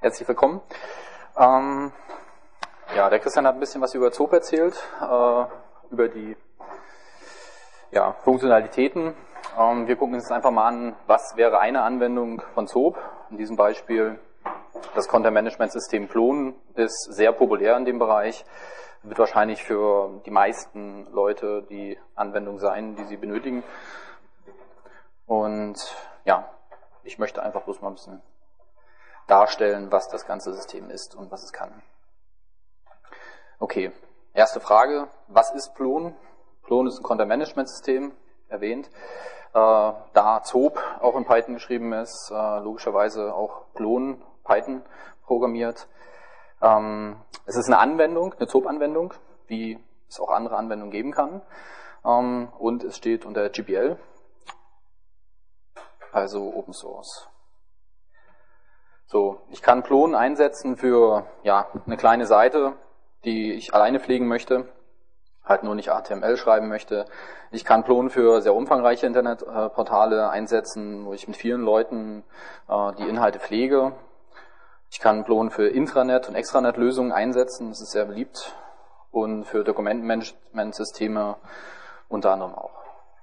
Herzlich willkommen. Der Christian hat ein bisschen was über Zoop erzählt, über die Funktionalitäten. Wir gucken uns jetzt einfach mal an, was wäre eine Anwendung von Zoop. In diesem Beispiel das Content-Management-System Plon ist sehr populär in dem Bereich, wird wahrscheinlich für die meisten Leute die Anwendung sein, die sie benötigen. Und ich möchte einfach bloß mal ein bisschen darstellen, was das ganze System ist und was es kann. Okay, erste Frage, was ist Plon? Plon ist ein Content-Management-System, erwähnt. Da Zoop auch in Python geschrieben ist, logischerweise auch Plon, Python programmiert. Es ist eine Anwendung, eine Zoop-Anwendung, wie es auch andere Anwendungen geben kann. Und es steht unter GPL, also Open Source. So, ich kann Plon einsetzen für eine kleine Seite, die ich alleine pflegen möchte, halt nur nicht HTML schreiben möchte. Ich kann Plon für sehr umfangreiche Internetportale einsetzen, wo ich mit vielen Leuten die Inhalte pflege. Ich kann Plon für Intranet- und Extranet-Lösungen einsetzen, das ist sehr beliebt, und für Dokumentenmanagementsysteme unter anderem auch.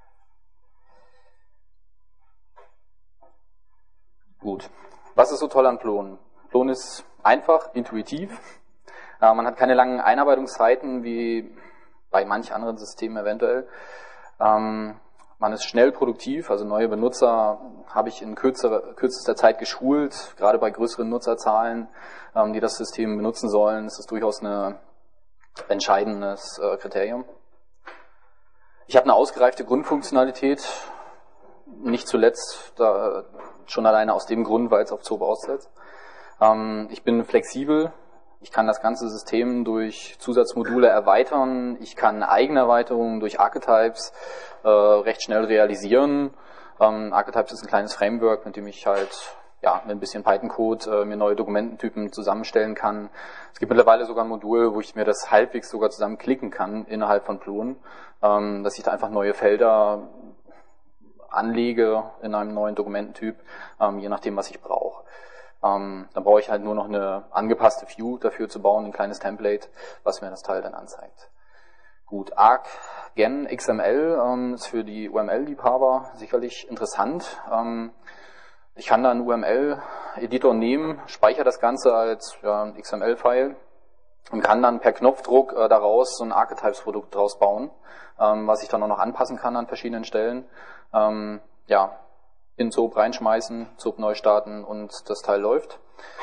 Gut. Was ist so toll an Plon? Plon ist einfach, intuitiv. Man hat keine langen Einarbeitungszeiten wie bei manch anderen Systemen eventuell. Man ist schnell produktiv, also neue Benutzer habe ich in kürzester Zeit geschult. Gerade bei größeren Nutzerzahlen, die das System benutzen sollen, ist das durchaus ein entscheidendes Kriterium. Ich habe eine ausgereifte Grundfunktionalität, nicht zuletzt schon alleine aus dem Grund, weil es auf Zoop aussetzt. Ich bin flexibel, ich kann das ganze System durch Zusatzmodule erweitern, ich kann Eigenerweiterungen durch Archetypes recht schnell realisieren. Archetypes ist ein kleines Framework, mit dem ich halt mit ein bisschen Python-Code mir neue Dokumententypen zusammenstellen kann. Es gibt mittlerweile sogar ein Modul, wo ich mir das halbwegs sogar zusammenklicken kann innerhalb von Plon, dass ich da einfach neue Felder anlege in einem neuen Dokumententyp, je nachdem, was ich brauche. Dann brauche ich halt nur noch eine angepasste View dafür zu bauen, ein kleines Template, was mir das Teil dann anzeigt. Gut, Arc-Gen XML ist für die UML-Liebhaber sicherlich interessant. Ich kann da einen UML-Editor nehmen, speichere das Ganze als ein XML-File und kann dann per Knopfdruck daraus so ein Archetypes-Produkt draus bauen, was ich dann auch noch anpassen kann an verschiedenen Stellen. In Zoop reinschmeißen, Zoop neu starten und das Teil läuft.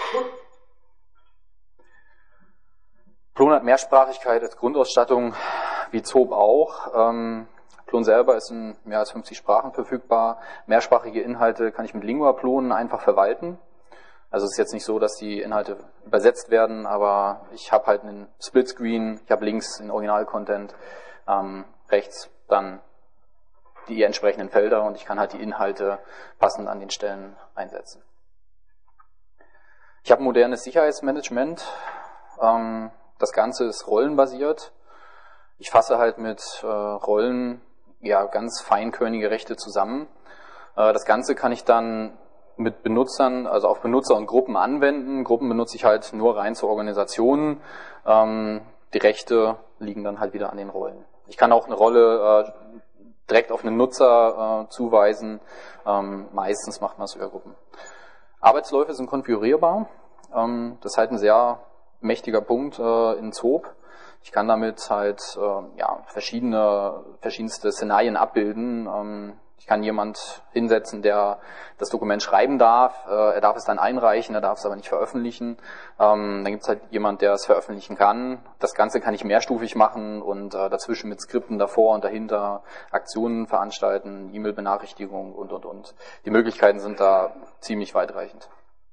Plon hat Mehrsprachigkeit als Grundausstattung, wie Zoop auch. Plon selber ist in mehr als 50 Sprachen verfügbar. Mehrsprachige Inhalte kann ich mit Lingua-Plon einfach verwalten. Also es ist jetzt nicht so, dass die Inhalte übersetzt werden, aber ich habe halt einen Splitscreen, ich habe links den Original-Content, rechts dann die entsprechenden Felder und ich kann halt die Inhalte passend an den Stellen einsetzen. Ich habe modernes Sicherheitsmanagement. Das Ganze ist rollenbasiert. Ich fasse halt mit Rollen ganz feinkörnige Rechte zusammen. Das Ganze kann ich dann mit Benutzern, also auf Benutzer und Gruppen anwenden. Gruppen benutze ich halt nur rein zur Organisation. Die Rechte liegen dann halt wieder an den Rollen. Ich kann auch eine Rolle direkt auf einen Nutzer zuweisen. Meistens macht man es über Gruppen. Arbeitsläufe sind konfigurierbar. Das ist halt ein sehr mächtiger Punkt in Zoop. Ich kann damit halt verschiedenste Szenarien abbilden. Ich kann jemand hinsetzen, der das Dokument schreiben darf. Er darf es dann einreichen, er darf es aber nicht veröffentlichen. Dann gibt es halt jemand, der es veröffentlichen kann. Das Ganze kann ich mehrstufig machen und dazwischen mit Skripten davor und dahinter Aktionen veranstalten, E-Mail-Benachrichtigungen und. Die Möglichkeiten sind da ziemlich weitreichend.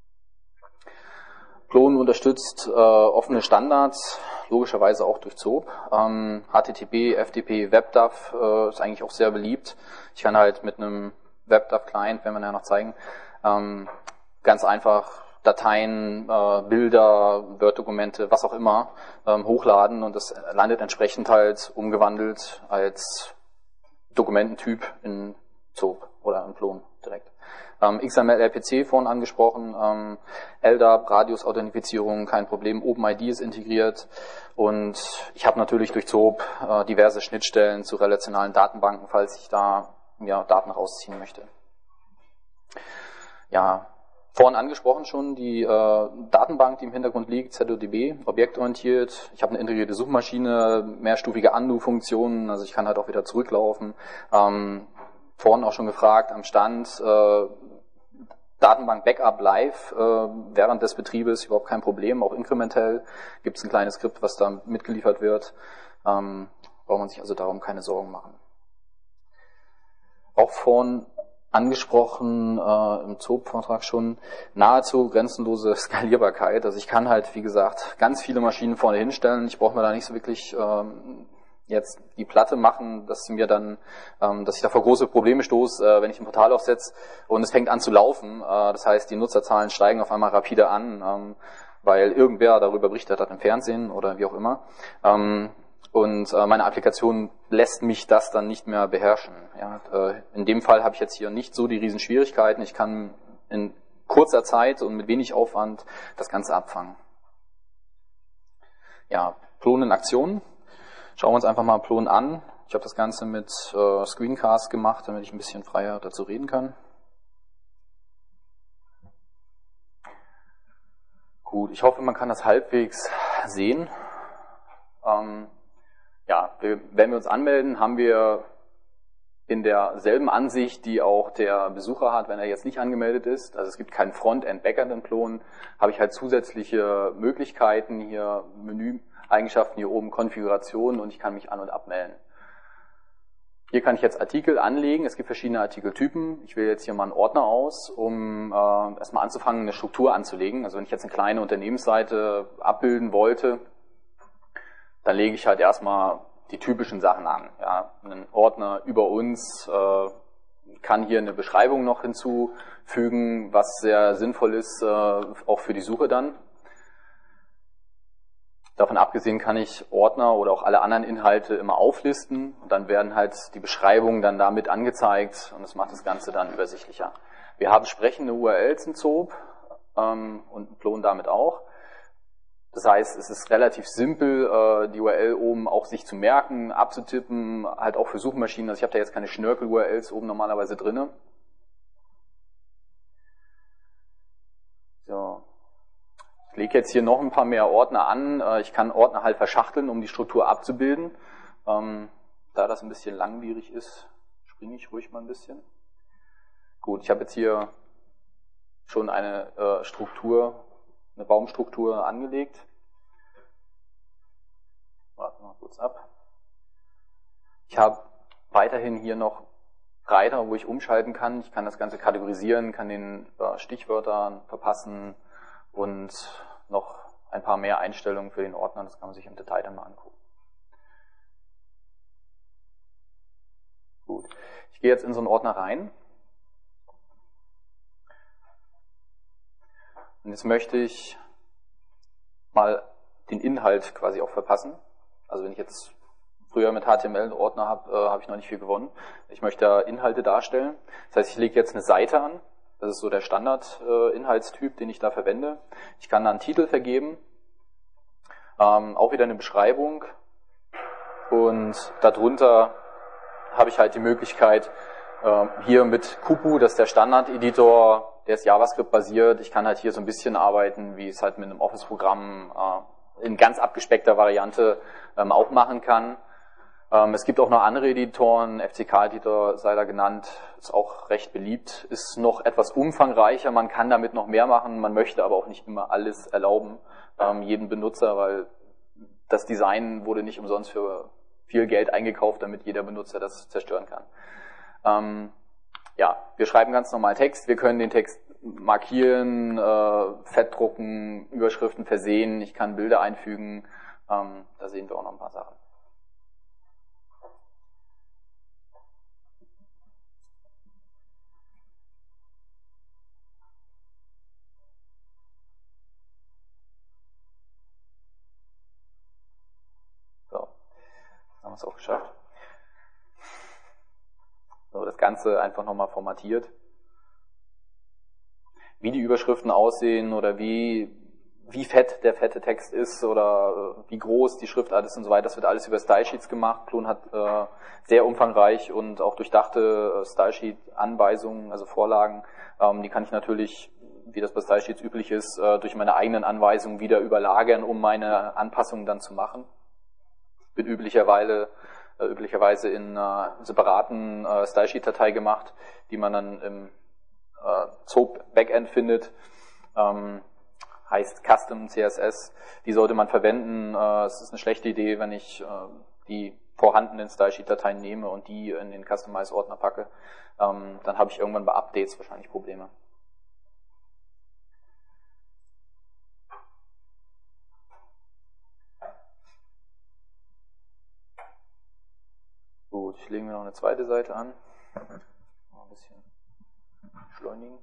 Plon unterstützt offene Standards, logischerweise auch durch Zoop. HTTP, FTP, WebDAV ist eigentlich auch sehr beliebt. Ich kann halt mit einem WebDAV-Client, werden wir ja noch zeigen, ganz einfach Dateien, Bilder, Word-Dokumente, was auch immer, hochladen und das landet entsprechend halt umgewandelt als Dokumententyp in Zoop oder in Plon direkt. XML RPC vorhin angesprochen, LDAP, Radius-Authentifizierung, kein Problem, OpenID ist integriert und ich habe natürlich durch ZOOP diverse Schnittstellen zu relationalen Datenbanken, falls ich da Daten rausziehen möchte. Ja, vorhin angesprochen schon, die Datenbank, die im Hintergrund liegt, ZODB, objektorientiert. Ich habe eine integrierte Suchmaschine, mehrstufige Undo-Funktionen, also ich kann halt auch wieder zurücklaufen. Vorhin auch schon gefragt, am Stand, Datenbank Backup live während des Betriebes, überhaupt kein Problem, auch inkrementell gibt es ein kleines Skript, was da mitgeliefert wird. Braucht man sich also darum keine Sorgen machen. Auch vorhin angesprochen im ZOOP-Vortrag schon, nahezu grenzenlose Skalierbarkeit. Also ich kann halt, wie gesagt, ganz viele Maschinen vorne hinstellen. Ich brauche mir da nicht so wirklich jetzt die Platte machen, dass sie mir dann, dass ich da vor große Probleme stoße, wenn ich ein Portal aufsetze und es fängt an zu laufen. Das heißt, die Nutzerzahlen steigen auf einmal rapide an, weil irgendwer darüber berichtet hat im Fernsehen oder wie auch immer. Und meine Applikation lässt mich das dann nicht mehr beherrschen. Ja, in dem Fall habe ich jetzt hier nicht so die Riesenschwierigkeiten. Ich kann in kurzer Zeit und mit wenig Aufwand das Ganze abfangen. Ja, Plon in Aktion. Schauen wir uns einfach mal Plon an. Ich habe das Ganze mit Screencast gemacht, damit ich ein bisschen freier dazu reden kann. Gut, ich hoffe, man kann das halbwegs sehen. Wenn wir uns anmelden, haben wir in derselben Ansicht, die auch der Besucher hat, wenn er jetzt nicht angemeldet ist. Also es gibt kein Frontend, Backend in Plon, habe ich halt zusätzliche Möglichkeiten, hier Menüeigenschaften, hier oben Konfiguration und ich kann mich an- und abmelden. Hier kann ich jetzt Artikel anlegen, es gibt verschiedene Artikeltypen. Ich wähle jetzt hier mal einen Ordner aus, um erstmal anzufangen, eine Struktur anzulegen. Also wenn ich jetzt eine kleine Unternehmensseite abbilden wollte, dann lege ich halt erstmal die typischen Sachen an. Ja, einen Ordner über uns, kann hier eine Beschreibung noch hinzufügen, was sehr sinnvoll ist, auch für die Suche dann. Davon abgesehen kann ich Ordner oder auch alle anderen Inhalte immer auflisten und dann werden halt die Beschreibungen dann damit angezeigt und das macht das Ganze dann übersichtlicher. Wir haben sprechende URLs in ZOOP und Plon damit auch. Das heißt, es ist relativ simpel, die URL oben auch sich zu merken, abzutippen, halt auch für Suchmaschinen. Also ich habe da jetzt keine Schnörkel-URLs oben normalerweise drinne. So. Ich lege jetzt hier noch ein paar mehr Ordner an. Ich kann Ordner halt verschachteln, um die Struktur abzubilden. Da das ein bisschen langwierig ist, springe ich ruhig mal ein bisschen. Gut, ich habe jetzt hier schon eine Struktur, eine Baumstruktur angelegt. Warten wir mal kurz ab. Ich habe weiterhin hier noch Reiter, wo ich umschalten kann. Ich kann das Ganze kategorisieren, kann den Stichwörtern verpassen und noch ein paar mehr Einstellungen für den Ordner. Das kann man sich im Detail dann mal angucken. Gut, ich gehe jetzt in so einen Ordner rein. Und jetzt möchte ich mal den Inhalt quasi auch verpassen. Also wenn ich jetzt früher mit HTML einen Ordner habe, habe ich noch nicht viel gewonnen. Ich möchte da Inhalte darstellen. Das heißt, ich lege jetzt eine Seite an. Das ist so der Standard-Inhaltstyp, den ich da verwende. Ich kann da einen Titel vergeben. Auch wieder eine Beschreibung. Und darunter habe ich halt die Möglichkeit, hier mit Kupu, das ist der Standard-Editor, der ist JavaScript-basiert. Ich kann halt hier so ein bisschen arbeiten, wie es halt mit einem Office-Programm in ganz abgespeckter Variante auch machen kann. Es gibt auch noch andere Editoren, FCK-Editor sei da genannt, ist auch recht beliebt, ist noch etwas umfangreicher, man kann damit noch mehr machen, man möchte aber auch nicht immer alles erlauben, jedem Benutzer, weil das Design wurde nicht umsonst für viel Geld eingekauft, damit jeder Benutzer das zerstören kann. Wir schreiben ganz normal Text, wir können den Text markieren, fettdrucken, Überschriften versehen, ich kann Bilder einfügen, da sehen wir auch noch ein paar Sachen. So, jetzt haben wir es auch geschafft. So, das Ganze einfach nochmal formatiert. wie die Überschriften aussehen oder wie fett der fette Text ist oder wie groß die Schriftart ist und so weiter. Das wird alles über Stylesheets gemacht. Plon hat sehr umfangreich und auch durchdachte Stylesheet-Anweisungen, also Vorlagen. Die kann ich natürlich, wie das bei Stylesheets üblich ist, durch meine eigenen Anweisungen wieder überlagern, um meine Anpassungen dann zu machen. Wird üblicherweise in separaten Stylesheet-Datei gemacht, die man dann im SOAP-Backend findet. Heißt Custom CSS. Die sollte man verwenden. Es ist eine schlechte Idee, wenn ich die vorhandenen Stylesheet-Dateien nehme und die in den Customize-Ordner packe. Dann habe ich irgendwann bei Updates wahrscheinlich Probleme. Gut, ich lege mir noch eine zweite Seite an. Mal ein bisschen beschleunigen.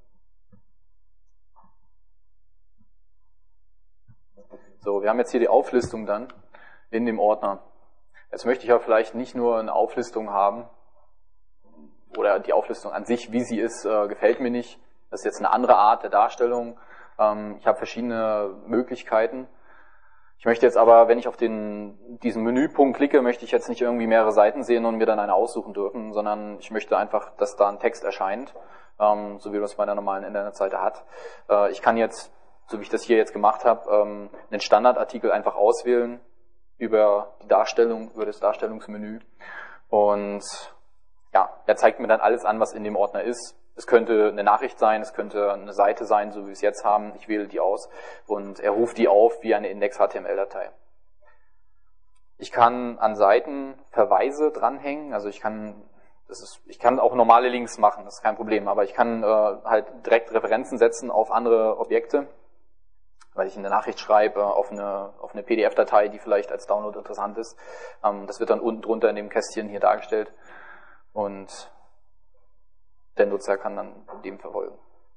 So, wir haben jetzt hier die Auflistung dann in dem Ordner. Jetzt möchte ich ja vielleicht nicht nur eine Auflistung haben, oder die Auflistung an sich, wie sie ist, gefällt mir nicht. Das ist jetzt eine andere Art der Darstellung. Ich habe verschiedene Möglichkeiten. Ich möchte jetzt aber, wenn ich auf diesen Menüpunkt klicke, möchte ich jetzt nicht irgendwie mehrere Seiten sehen und mir dann eine aussuchen dürfen, sondern ich möchte einfach, dass da ein Text erscheint, so wie man es bei einer normalen Internetseite hat. Ich kann jetzt, so wie ich das hier jetzt gemacht habe, einen Standardartikel einfach auswählen über die Darstellung, über das Darstellungsmenü. Und ja, er zeigt mir dann alles an, was in dem Ordner ist. Es könnte eine Nachricht sein, es könnte eine Seite sein, so wie wir es jetzt haben. Ich wähle die aus und er ruft die auf wie eine Index-HTML-Datei. Ich kann an Seiten Verweise dranhängen, also ich kann auch normale Links machen, das ist kein Problem, aber ich kann halt direkt Referenzen setzen auf andere Objekte, weil ich eine Nachricht schreibe auf eine PDF-Datei, die vielleicht als Download interessant ist. Das wird dann unten drunter in dem Kästchen hier dargestellt und der Nutzer kann dann dem verfolgen.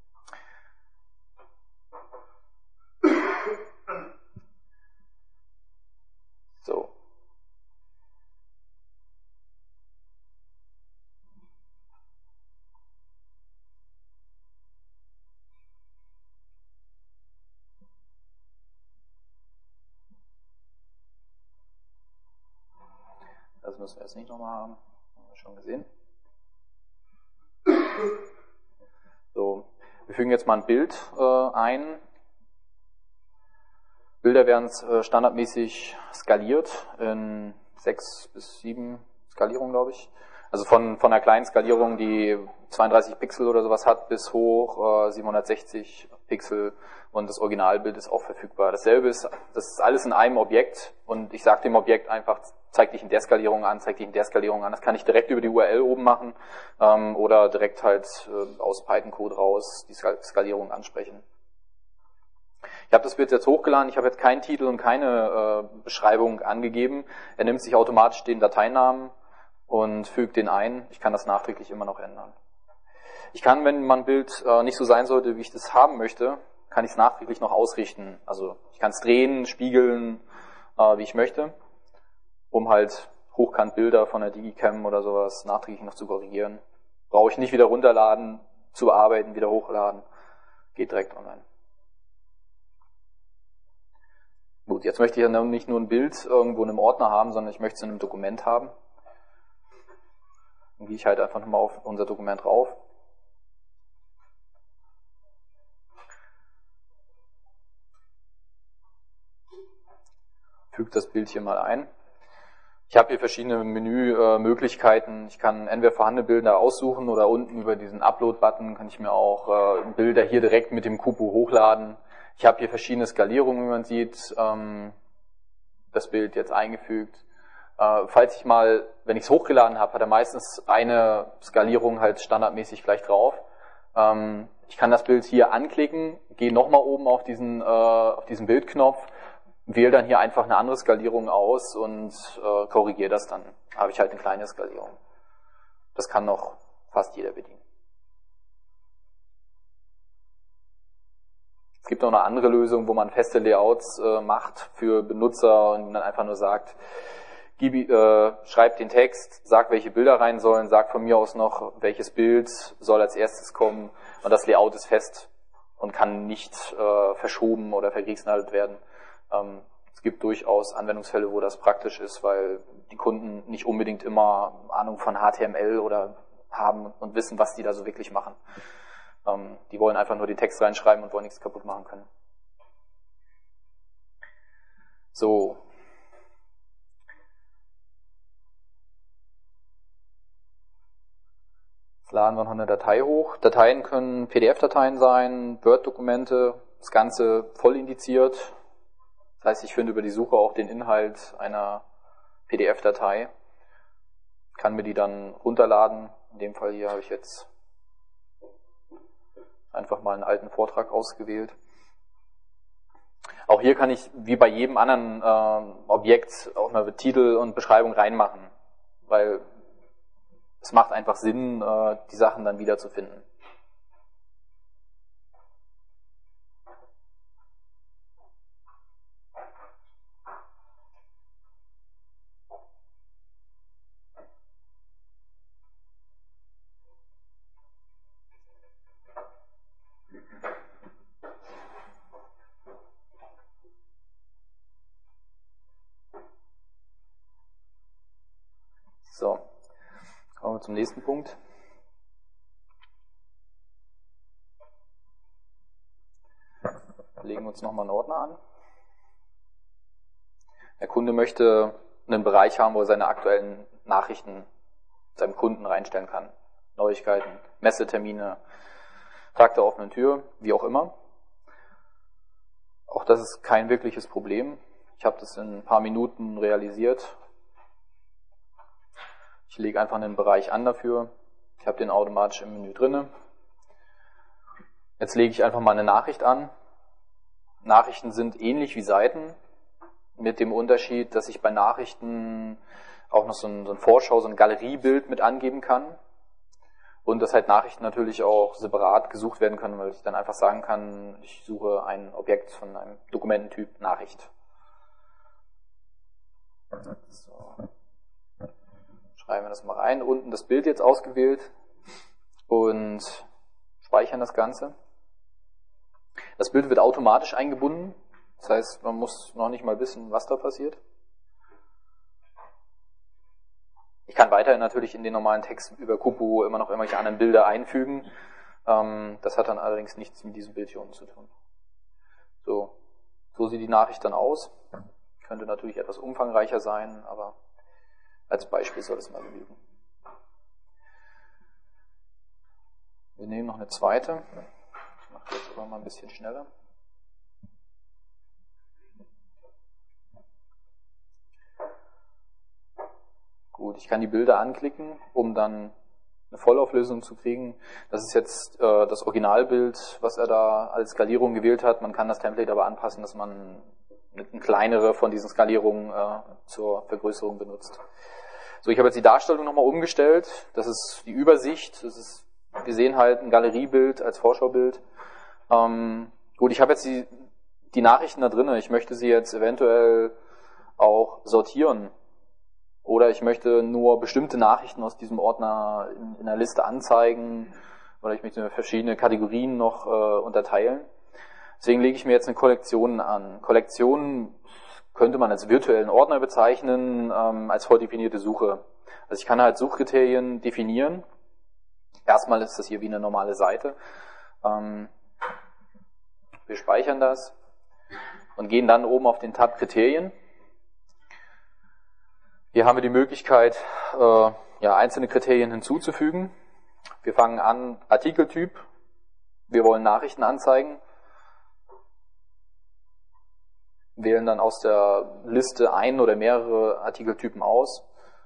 So. Das müssen wir jetzt nicht nochmal haben. Haben wir schon gesehen. So, wir fügen jetzt mal ein Bild ein. Bilder werden standardmäßig skaliert in 6 bis 7 Skalierungen, glaube ich. Also von einer kleinen Skalierung, die 32 Pixel oder sowas hat, bis hoch 760 Pixel und das Originalbild ist auch verfügbar. Dasselbe ist, das ist alles in einem Objekt und ich sage dem Objekt einfach, zeig dich in der Skalierung an, zeig dich in der Skalierung an. Das kann ich direkt über die URL oben machen oder direkt halt aus Python-Code raus die Skalierung ansprechen. Ich habe das Bild jetzt hochgeladen, ich habe jetzt keinen Titel und keine Beschreibung angegeben. Er nimmt sich automatisch den Dateinamen und fügt den ein. Ich kann das nachträglich immer noch ändern. Ich kann, wenn mein Bild nicht so sein sollte, wie ich das haben möchte, kann ich es nachträglich noch ausrichten. Also ich kann es drehen, spiegeln, wie ich möchte, um halt Hochkantbilder von der Digicam oder sowas nachträglich noch zu korrigieren. Brauche ich nicht wieder runterladen, zu bearbeiten, wieder hochladen. Geht direkt online. Gut, jetzt möchte ich ja nicht nur ein Bild irgendwo in einem Ordner haben, sondern ich möchte es in einem Dokument haben. Dann gehe ich halt einfach nochmal auf unser Dokument rauf. Füge das Bild hier mal ein. Ich habe hier verschiedene Menümöglichkeiten. Ich kann entweder vorhandene Bilder aussuchen oder unten über diesen Upload-Button kann ich mir auch Bilder hier direkt mit dem Kupu hochladen. Ich habe hier verschiedene Skalierungen, wie man sieht, das Bild jetzt eingefügt. Falls ich mal, wenn ich es hochgeladen habe, hat er meistens eine Skalierung halt standardmäßig gleich drauf. Ich kann das Bild hier anklicken, gehe nochmal oben auf diesen Bildknopf, wähle dann hier einfach eine andere Skalierung aus und korrigiere das dann. Habe ich halt eine kleine Skalierung. Das kann noch fast jeder bedienen. Es gibt noch eine andere Lösung, wo man feste Layouts macht für Benutzer und dann einfach nur sagt, schreib den Text, sag, welche Bilder rein sollen, sag von mir aus noch, welches Bild soll als erstes kommen und das Layout ist fest. und kann nicht verschoben oder verkriegsenthalten werden. Es gibt durchaus Anwendungsfälle, wo das praktisch ist, weil die Kunden nicht unbedingt immer Ahnung von HTML oder haben und wissen, was die da so wirklich machen. Die wollen einfach nur den Text reinschreiben und wollen nichts kaputt machen können. So. Jetzt laden wir noch eine Datei hoch. Dateien können PDF-Dateien sein, Word-Dokumente, das Ganze voll indiziert. Das heißt, ich finde über die Suche auch den Inhalt einer PDF-Datei, kann mir die dann runterladen. In dem Fall hier habe ich jetzt einfach mal einen alten Vortrag ausgewählt. Auch hier kann ich, wie bei jedem anderen Objekt, auch eine Titel und Beschreibung reinmachen, weil es macht einfach Sinn, die Sachen dann wiederzufinden. So, kommen wir zum nächsten Punkt. Legen wir uns nochmal einen Ordner an. Der Kunde möchte einen Bereich haben, wo er seine aktuellen Nachrichten seinem Kunden reinstellen kann. Neuigkeiten, Messetermine, Tag der offenen Tür, wie auch immer. Auch das ist kein wirkliches Problem. Ich habe das in ein paar Minuten realisiert. Ich lege einfach einen Bereich an dafür. Ich habe den automatisch im Menü drinne. Jetzt lege ich einfach mal eine Nachricht an. Nachrichten sind ähnlich wie Seiten, mit dem Unterschied, dass ich bei Nachrichten auch noch so ein Vorschau, so ein Galeriebild mit angeben kann. Und dass halt Nachrichten natürlich auch separat gesucht werden können, weil ich dann einfach sagen kann, ich suche ein Objekt von einem Dokumententyp Nachricht. So. Schreiben wir das mal rein. Unten das Bild jetzt ausgewählt und speichern das Ganze. Das Bild wird automatisch eingebunden. Das heißt, man muss noch nicht mal wissen, was da passiert. Ich kann weiterhin natürlich in den normalen Text über Kupu immer noch irgendwelche anderen Bilder einfügen. Das hat dann allerdings nichts mit diesem Bild hier unten zu tun. So sieht die Nachricht dann aus. Könnte natürlich etwas umfangreicher sein, aber als Beispiel soll es mal genügen. Wir nehmen noch eine zweite. Ich mache das jetzt aber mal ein bisschen schneller. Gut, ich kann die Bilder anklicken, um dann eine Vollauflösung zu kriegen. Das ist jetzt das Originalbild, was er da als Skalierung gewählt hat. Man kann das Template aber anpassen, dass man eine kleinere von diesen Skalierungen zur Vergrößerung benutzt. So, ich habe jetzt die Darstellung nochmal umgestellt. Das ist die Übersicht. Wir sehen halt ein Galeriebild als Vorschaubild. Gut, ich habe jetzt die Nachrichten da drin. Ich möchte sie jetzt eventuell auch sortieren. Oder ich möchte nur bestimmte Nachrichten aus diesem Ordner in der Liste anzeigen. Oder ich möchte verschiedene Kategorien noch unterteilen. Deswegen lege ich mir jetzt eine Kollektion an. Kollektionen könnte man als virtuellen Ordner bezeichnen, als vordefinierte Suche. Also ich kann halt Suchkriterien definieren. Erstmal ist das hier wie eine normale Seite. Wir speichern das und gehen dann oben auf den Tab Kriterien. Hier haben wir die Möglichkeit, einzelne Kriterien hinzuzufügen. Wir fangen an, Artikeltyp. Wir wollen Nachrichten anzeigen. Wählen dann aus der Liste ein oder mehrere Artikeltypen aus.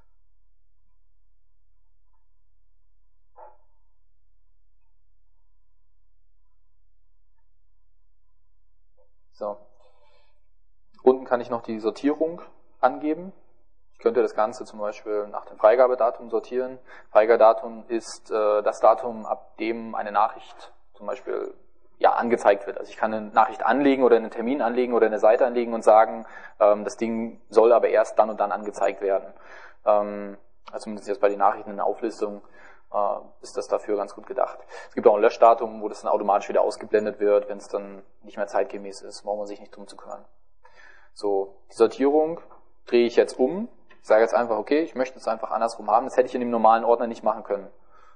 So. Unten kann ich noch die Sortierung angeben. Ich könnte das Ganze zum Beispiel nach dem Freigabedatum sortieren. Freigabedatum ist das Datum, ab dem eine Nachricht zum Beispiel angezeigt wird. Also ich kann eine Nachricht anlegen oder einen Termin anlegen oder eine Seite anlegen und sagen, das Ding soll aber erst dann und dann angezeigt werden. Also zumindest jetzt bei den Nachrichten in der Auflistung. ist das dafür ganz gut gedacht. Es gibt auch ein Löschdatum, wo das dann automatisch wieder ausgeblendet wird, wenn es dann nicht mehr zeitgemäß ist, braucht man sich nicht drum zu kümmern. So, die Sortierung drehe ich jetzt um. Ich sage jetzt einfach, okay, ich möchte es einfach andersrum haben. Das hätte ich in dem normalen Ordner nicht machen können.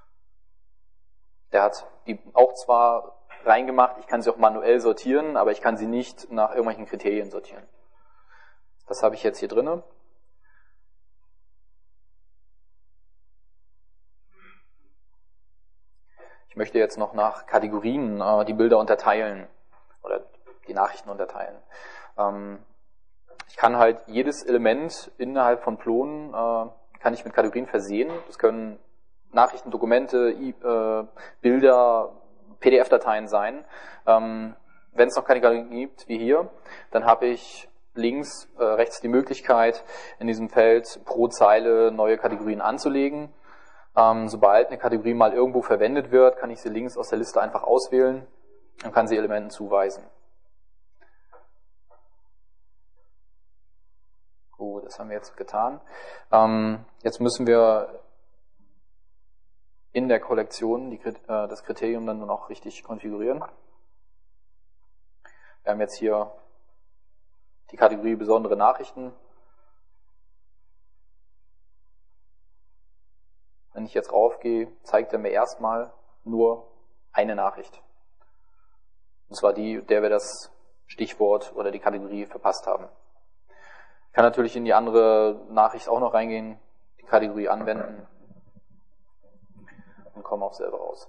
Der hat die auch zwar reingemacht, ich kann sie auch manuell sortieren, aber ich kann sie nicht nach irgendwelchen Kriterien sortieren. Das habe ich jetzt hier drinne. Ich möchte jetzt noch nach Kategorien die Bilder unterteilen oder die Nachrichten unterteilen. Ich kann halt jedes Element innerhalb von Plon kann ich mit Kategorien versehen. Das können Nachrichten, Dokumente, Bilder, PDF-Dateien sein. Wenn es noch Kategorien gibt, wie hier, dann habe ich rechts die Möglichkeit, in diesem Feld pro Zeile neue Kategorien anzulegen. Sobald eine Kategorie mal irgendwo verwendet wird, kann ich sie links aus der Liste einfach auswählen und kann sie Elementen zuweisen. Gut, das haben wir jetzt getan. Jetzt müssen wir in der Kollektion das Kriterium dann nur noch richtig konfigurieren. Wir haben jetzt hier die Kategorie besondere Nachrichten. Wenn ich jetzt raufgehe, zeigt er mir erstmal nur eine Nachricht. Und zwar die, der wir das Stichwort oder die Kategorie verpasst haben. Ich kann natürlich in die andere Nachricht auch noch reingehen, die Kategorie anwenden und komme auf selber raus.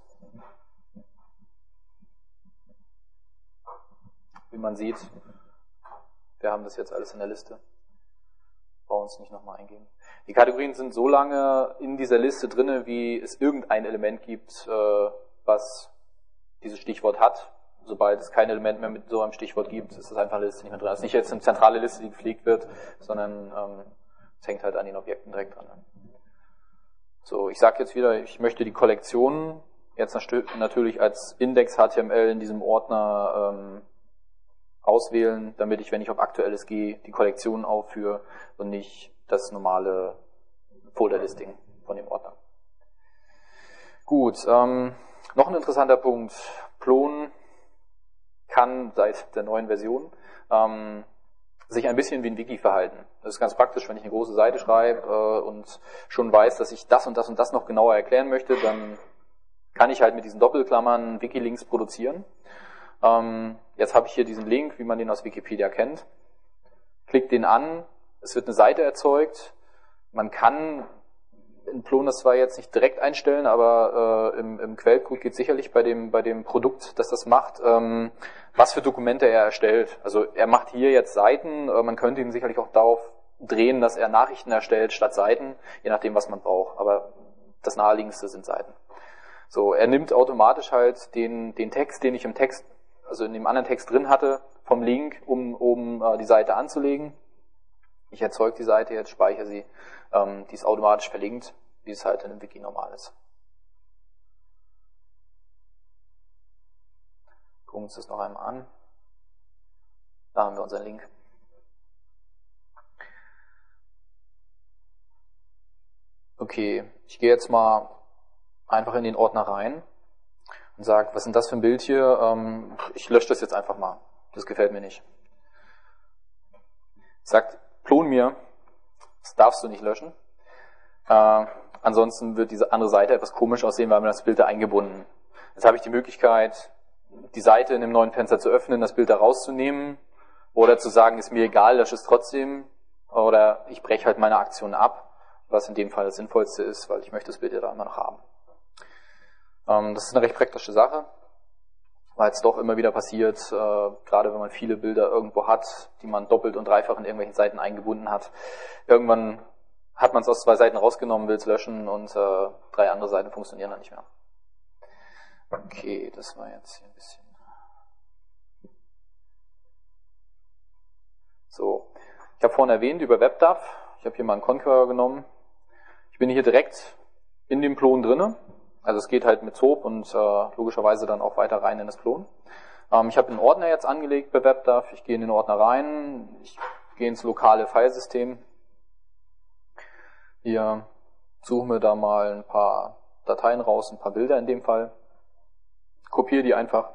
Wie man sieht, wir haben das jetzt alles in der Liste. Brauchen uns nicht nochmal eingeben. Die Kategorien sind so lange in dieser Liste drinne, wie es irgendein Element gibt, was dieses Stichwort hat. Sobald es kein Element mehr mit so einem Stichwort gibt, ist das einfach eine Liste nicht mehr drin. Das ist nicht jetzt eine zentrale Liste, die gepflegt wird, sondern es hängt halt an den Objekten direkt dran. So, ich sage jetzt wieder, ich möchte die Kollektion jetzt natürlich als Index HTML in diesem Ordner auswählen, damit ich, wenn ich auf Aktuelles gehe, die Kollektion aufführe und nicht das normale Folder-Listing von dem Ordner. Gut, noch ein interessanter Punkt. Plon kann seit der neuen Version sich ein bisschen wie ein Wiki verhalten. Das ist ganz praktisch, wenn ich eine große Seite schreibe und schon weiß, dass ich das und das und das noch genauer erklären möchte, dann kann ich halt mit diesen Doppelklammern Wikilinks produzieren. Jetzt habe ich hier diesen Link, wie man den aus Wikipedia kennt. Klickt den an, es wird eine Seite erzeugt. Man kann in Plon das zwar jetzt nicht direkt einstellen, aber im Quellcode geht sicherlich bei dem Produkt, das das macht, was für Dokumente er erstellt. Also er macht hier jetzt Seiten, man könnte ihn sicherlich auch darauf drehen, dass er Nachrichten erstellt statt Seiten, je nachdem, was man braucht. Aber das naheliegendste sind Seiten. So, er nimmt automatisch halt den Text, den ich im Text, also in dem anderen Text drin hatte, vom Link, um oben die Seite anzulegen. Ich erzeuge die Seite, jetzt speichere sie, die ist automatisch verlinkt, wie es halt in einem Wiki normal ist. Gucken wir uns das noch einmal an. Da haben wir unseren Link. Okay, ich gehe jetzt mal einfach in den Ordner rein und sage, was ist denn das für ein Bild hier? Ich lösche das jetzt einfach mal. Das gefällt mir nicht. Sagt Plon mir, das darfst du nicht löschen. Ansonsten wird diese andere Seite etwas komisch aussehen, weil man das Bild da eingebunden. Jetzt habe ich die Möglichkeit, die Seite in dem neuen Fenster zu öffnen, das Bild da rauszunehmen oder zu sagen, ist mir egal, lösche es trotzdem oder ich breche halt meine Aktion ab, was in dem Fall das Sinnvollste ist, weil ich möchte das Bild ja da immer noch haben. Das ist eine recht praktische Sache, weil es doch immer wieder passiert, gerade wenn man viele Bilder irgendwo hat, die man doppelt und dreifach in irgendwelchen Seiten eingebunden hat. Irgendwann hat man es aus 2 Seiten rausgenommen, will es löschen und 3 andere Seiten funktionieren dann nicht mehr. Okay, das war jetzt hier ein bisschen. So, ich habe vorhin erwähnt über WebDAV. Ich habe hier mal einen Conqueror genommen. Ich bin hier direkt in dem Plon drinne. Also es geht halt mit SOAP und logischerweise dann auch weiter rein in das Plon. Ich habe einen Ordner jetzt angelegt bei WebDAV. Ich gehe in den Ordner rein. Ich gehe ins lokale Filesystem. Hier suchen wir da mal ein paar Dateien raus, ein paar Bilder in dem Fall, kopiere die einfach,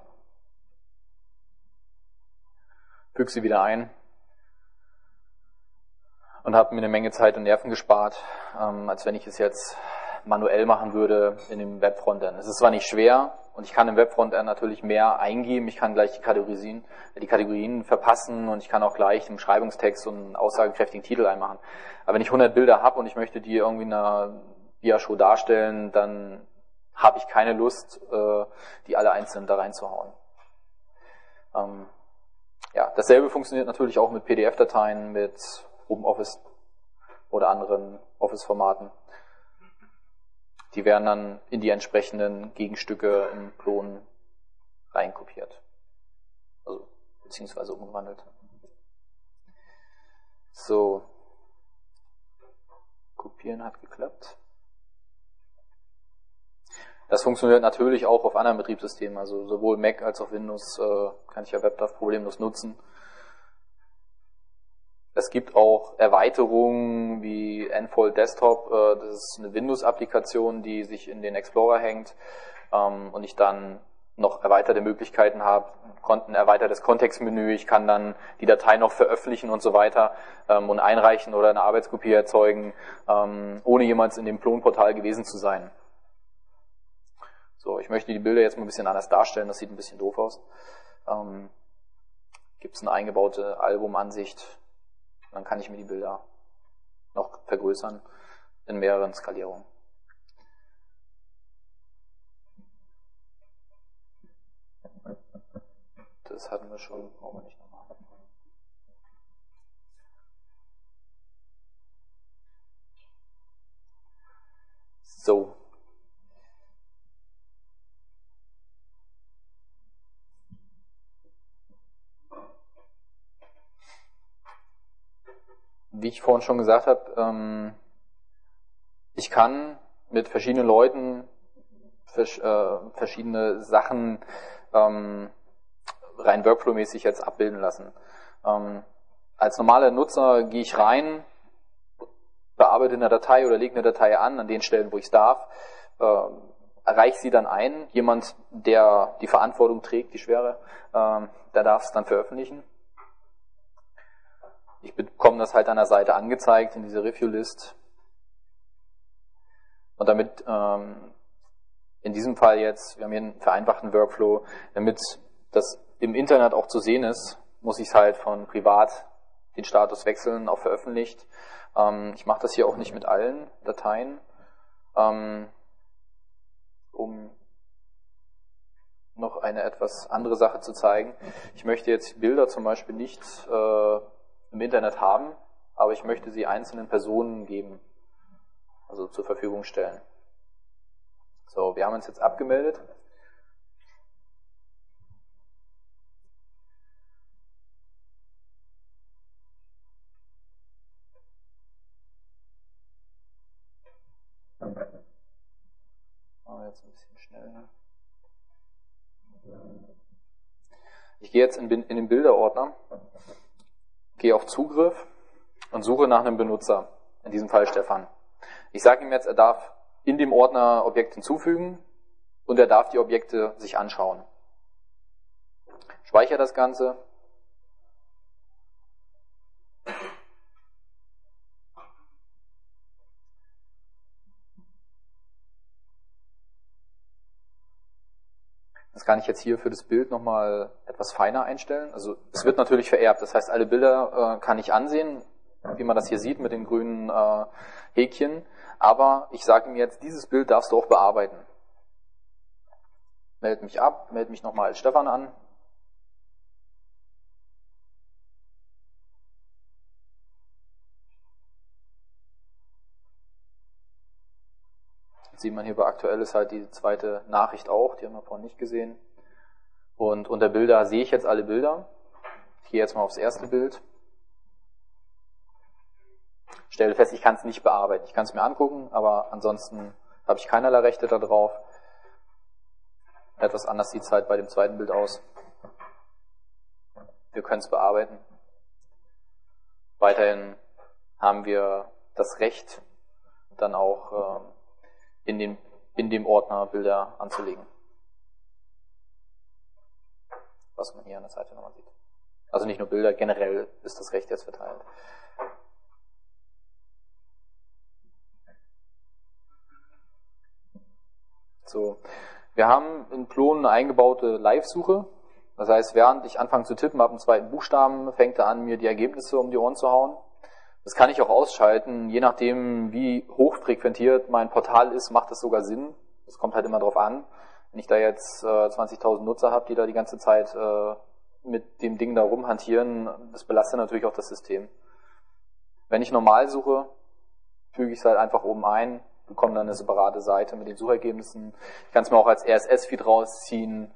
füge sie wieder ein und habe mir eine Menge Zeit und Nerven gespart, als wenn ich es jetzt manuell machen würde in dem Webfrontend. Es ist zwar nicht schwer und ich kann im Webfrontend natürlich mehr eingeben, ich kann gleich die Kategorien verpassen und ich kann auch gleich im Beschreibungstext so einen aussagekräftigen Titel einmachen. Aber wenn ich 100 Bilder habe und ich möchte die irgendwie in einer Dia-Show darstellen, dann habe ich keine Lust, die alle einzeln da reinzuhauen. Ja, dasselbe funktioniert natürlich auch mit PDF-Dateien, mit OpenOffice oder anderen Office-Formaten. Die werden dann in die entsprechenden Gegenstücke im Klon reinkopiert. Also, beziehungsweise umgewandelt. So. Kopieren hat geklappt. Das funktioniert natürlich auch auf anderen Betriebssystemen, also sowohl Mac als auch Windows kann ich ja WebDAV problemlos nutzen. Es gibt auch Erweiterungen wie Enfold Desktop, das ist eine Windows-Applikation, die sich in den Explorer hängt und ich dann noch erweiterte Möglichkeiten habe, ein erweitertes Kontextmenü, ich kann dann die Datei noch veröffentlichen und so weiter und einreichen oder eine Arbeitskopie erzeugen, ohne jemals in dem Klonportal gewesen zu sein. So, ich möchte die Bilder jetzt mal ein bisschen anders darstellen, das sieht ein bisschen doof aus. Gibt es eine eingebaute Albumansicht, dann kann ich mir die Bilder noch vergrößern in mehreren Skalierungen. Das hatten wir schon, brauchen wir nicht nochmal. So. Wie ich vorhin schon gesagt habe, ich kann mit verschiedenen Leuten verschiedene Sachen rein workflow-mäßig jetzt abbilden lassen. Als normaler Nutzer gehe ich rein, bearbeite eine Datei oder lege eine Datei an den Stellen, wo ich es darf, reiche sie dann ein. Jemand, der die Verantwortung trägt, die schwere, der darf es dann veröffentlichen. Ich bekomme das halt an der Seite angezeigt in dieser Review-List. Und damit in diesem Fall jetzt, wir haben hier einen vereinfachten Workflow, damit das im Internet auch zu sehen ist, muss ich es halt von privat den Status wechseln auf veröffentlicht. Ich mache das hier auch nicht mit allen Dateien, um noch eine etwas andere Sache zu zeigen. Ich möchte jetzt Bilder zum Beispiel nicht im Internet haben, aber ich möchte sie einzelnen Personen geben, also zur Verfügung stellen. So, wir haben uns jetzt abgemeldet. Machen wir jetzt ein bisschen schneller. Ich gehe jetzt in den Bilderordner, gehe auf Zugriff und suche nach einem Benutzer, in diesem Fall Stefan. Ich sage ihm jetzt, er darf in dem Ordner Objekte hinzufügen und er darf die Objekte sich anschauen. Speichere das Ganze. Das kann ich jetzt hier für das Bild nochmal etwas feiner einstellen. Also es wird natürlich vererbt, das heißt alle Bilder kann ich ansehen, wie man das hier sieht mit den grünen Häkchen. Aber ich sage ihm jetzt, dieses Bild darfst du auch bearbeiten. Melde mich ab, melde mich nochmal als Stefan an. Jetzt sieht man hier bei aktuell ist halt die zweite Nachricht auch, die haben wir vorhin nicht gesehen. Und unter Bilder sehe ich jetzt alle Bilder. Ich gehe jetzt mal aufs erste Bild. Stelle fest, ich kann es nicht bearbeiten. Ich kann es mir angucken, aber ansonsten habe ich keinerlei Rechte darauf. Etwas anders sieht es halt bei dem zweiten Bild aus. Wir können es bearbeiten. Weiterhin haben wir das Recht, dann auch in in dem Ordner Bilder anzulegen. Was man hier an der Seite nochmal sieht. Also nicht nur Bilder, generell ist das Recht jetzt verteilt. So, wir haben in Plon eine eingebaute Live-Suche. Das heißt, während ich anfange zu tippen, ab dem zweiten Buchstaben, fängt er an, mir die Ergebnisse um die Ohren zu hauen. Das kann ich auch ausschalten, je nachdem, wie hochfrequentiert mein Portal ist, macht das sogar Sinn. Das kommt halt immer drauf an. Wenn ich da jetzt 20.000 Nutzer habe, die da die ganze Zeit mit dem Ding da rumhantieren, das belastet natürlich auch das System. Wenn ich normal suche, füge ich es halt einfach oben ein, bekomme dann eine separate Seite mit den Suchergebnissen. Ich kann es mir auch als RSS-Feed rausziehen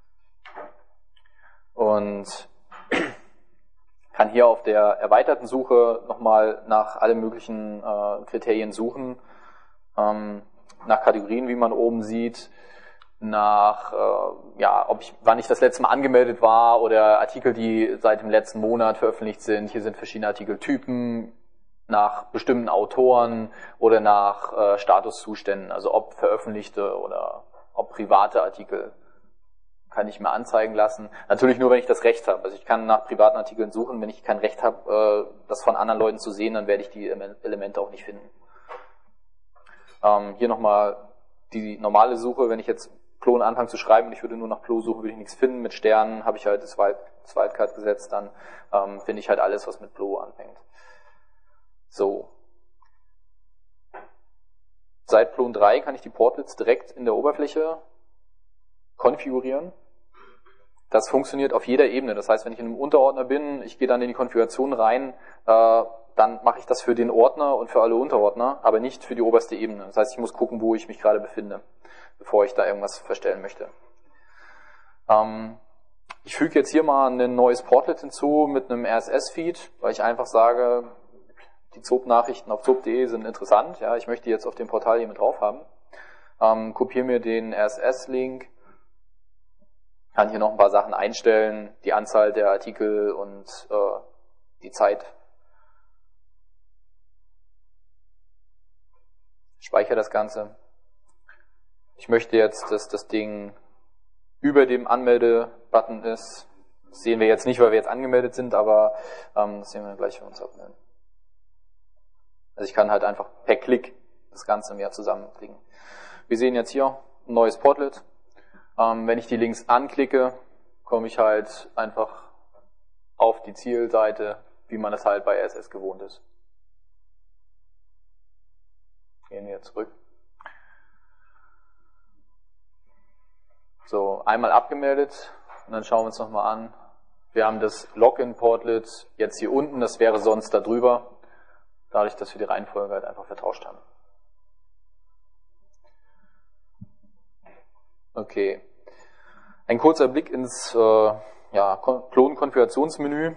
und kann hier auf der erweiterten Suche nochmal nach allen möglichen Kriterien suchen, nach Kategorien, wie man oben sieht, nach wann ich das letzte Mal angemeldet war oder Artikel, die seit dem letzten Monat veröffentlicht sind. Hier sind verschiedene Artikeltypen, nach bestimmten Autoren oder nach Statuszuständen, also ob veröffentlichte oder ob private Artikel kann ich mir anzeigen lassen. Natürlich nur, wenn ich das Recht habe. Also ich kann nach privaten Artikeln suchen, wenn ich kein Recht habe, das von anderen Leuten zu sehen, dann werde ich die Elemente auch nicht finden. Hier nochmal die normale Suche, wenn ich jetzt Plon anfange zu schreiben und ich würde nur nach Plo suchen, würde ich nichts finden. Mit Sternen habe ich halt das Wildcard gesetzt, dann finde ich halt alles, was mit Plo anfängt. So. Seit Plon 3 kann ich die Portlets direkt in der Oberfläche konfigurieren. Das funktioniert auf jeder Ebene. Das heißt, wenn ich in einem Unterordner bin, ich gehe dann in die Konfiguration rein, dann mache ich das für den Ordner und für alle Unterordner, aber nicht für die oberste Ebene. Das heißt, ich muss gucken, wo ich mich gerade befinde, bevor ich da irgendwas verstellen möchte. Ich füge jetzt hier mal ein neues Portlet hinzu mit einem RSS-Feed, weil ich einfach sage, die ZOP-Nachrichten auf zoop.de sind interessant. Ja, ich möchte die jetzt auf dem Portal hier mit drauf haben. Kopiere mir den RSS-Link, kann hier noch ein paar Sachen einstellen, die Anzahl der Artikel und die Zeit. Speichere das Ganze. Ich möchte jetzt, dass das Ding über dem Anmelde-Button ist. Das sehen wir jetzt nicht, weil wir jetzt angemeldet sind, aber das sehen wir gleich, wenn wir uns abmelden. Also ich kann halt einfach per Klick das Ganze mehr zusammenklicken. Wir sehen jetzt hier ein neues Portlet. Wenn ich die Links anklicke, komme ich halt einfach auf die Zielseite, wie man es halt bei RSS gewohnt ist. Gehen wir zurück. So, einmal abgemeldet und dann schauen wir uns nochmal an. Wir haben das Login-Portlet jetzt hier unten, das wäre sonst da drüber, dadurch, dass wir die Reihenfolge halt einfach vertauscht haben. Okay. Ein kurzer Blick ins Plon-Konfigurationsmenü.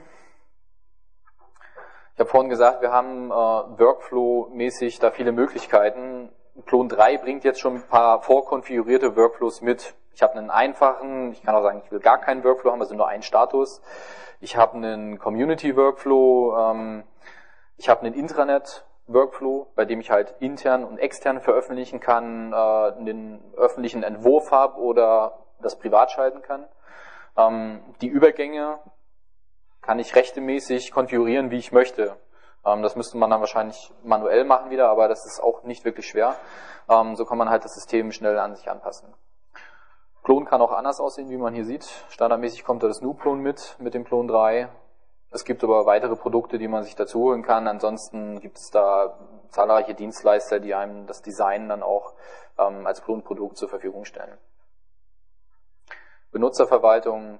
Ich habe vorhin gesagt, wir haben Workflow-mäßig da viele Möglichkeiten. Plon 3 bringt jetzt schon ein paar vorkonfigurierte Workflows mit. Ich habe einen einfachen, ich kann auch sagen, ich will gar keinen Workflow haben, also nur einen Status. Ich habe einen Community-Workflow, ich habe einen Intranet-Workflow, bei dem ich halt intern und extern veröffentlichen kann, einen öffentlichen Entwurf habe oder das privat schalten kann. Die Übergänge kann ich rechtemäßig konfigurieren, wie ich möchte. Das müsste man dann wahrscheinlich manuell machen wieder, aber das ist auch nicht wirklich schwer. So kann man halt das System schnell an sich anpassen. Plon kann auch anders aussehen, wie man hier sieht. Standardmäßig kommt da das GNU-Plon mit dem Plon 3. Es gibt aber weitere Produkte, die man sich dazu holen kann. Ansonsten gibt es da zahlreiche Dienstleister, die einem das Design dann auch als Plon-Produkt zur Verfügung stellen. Benutzerverwaltung,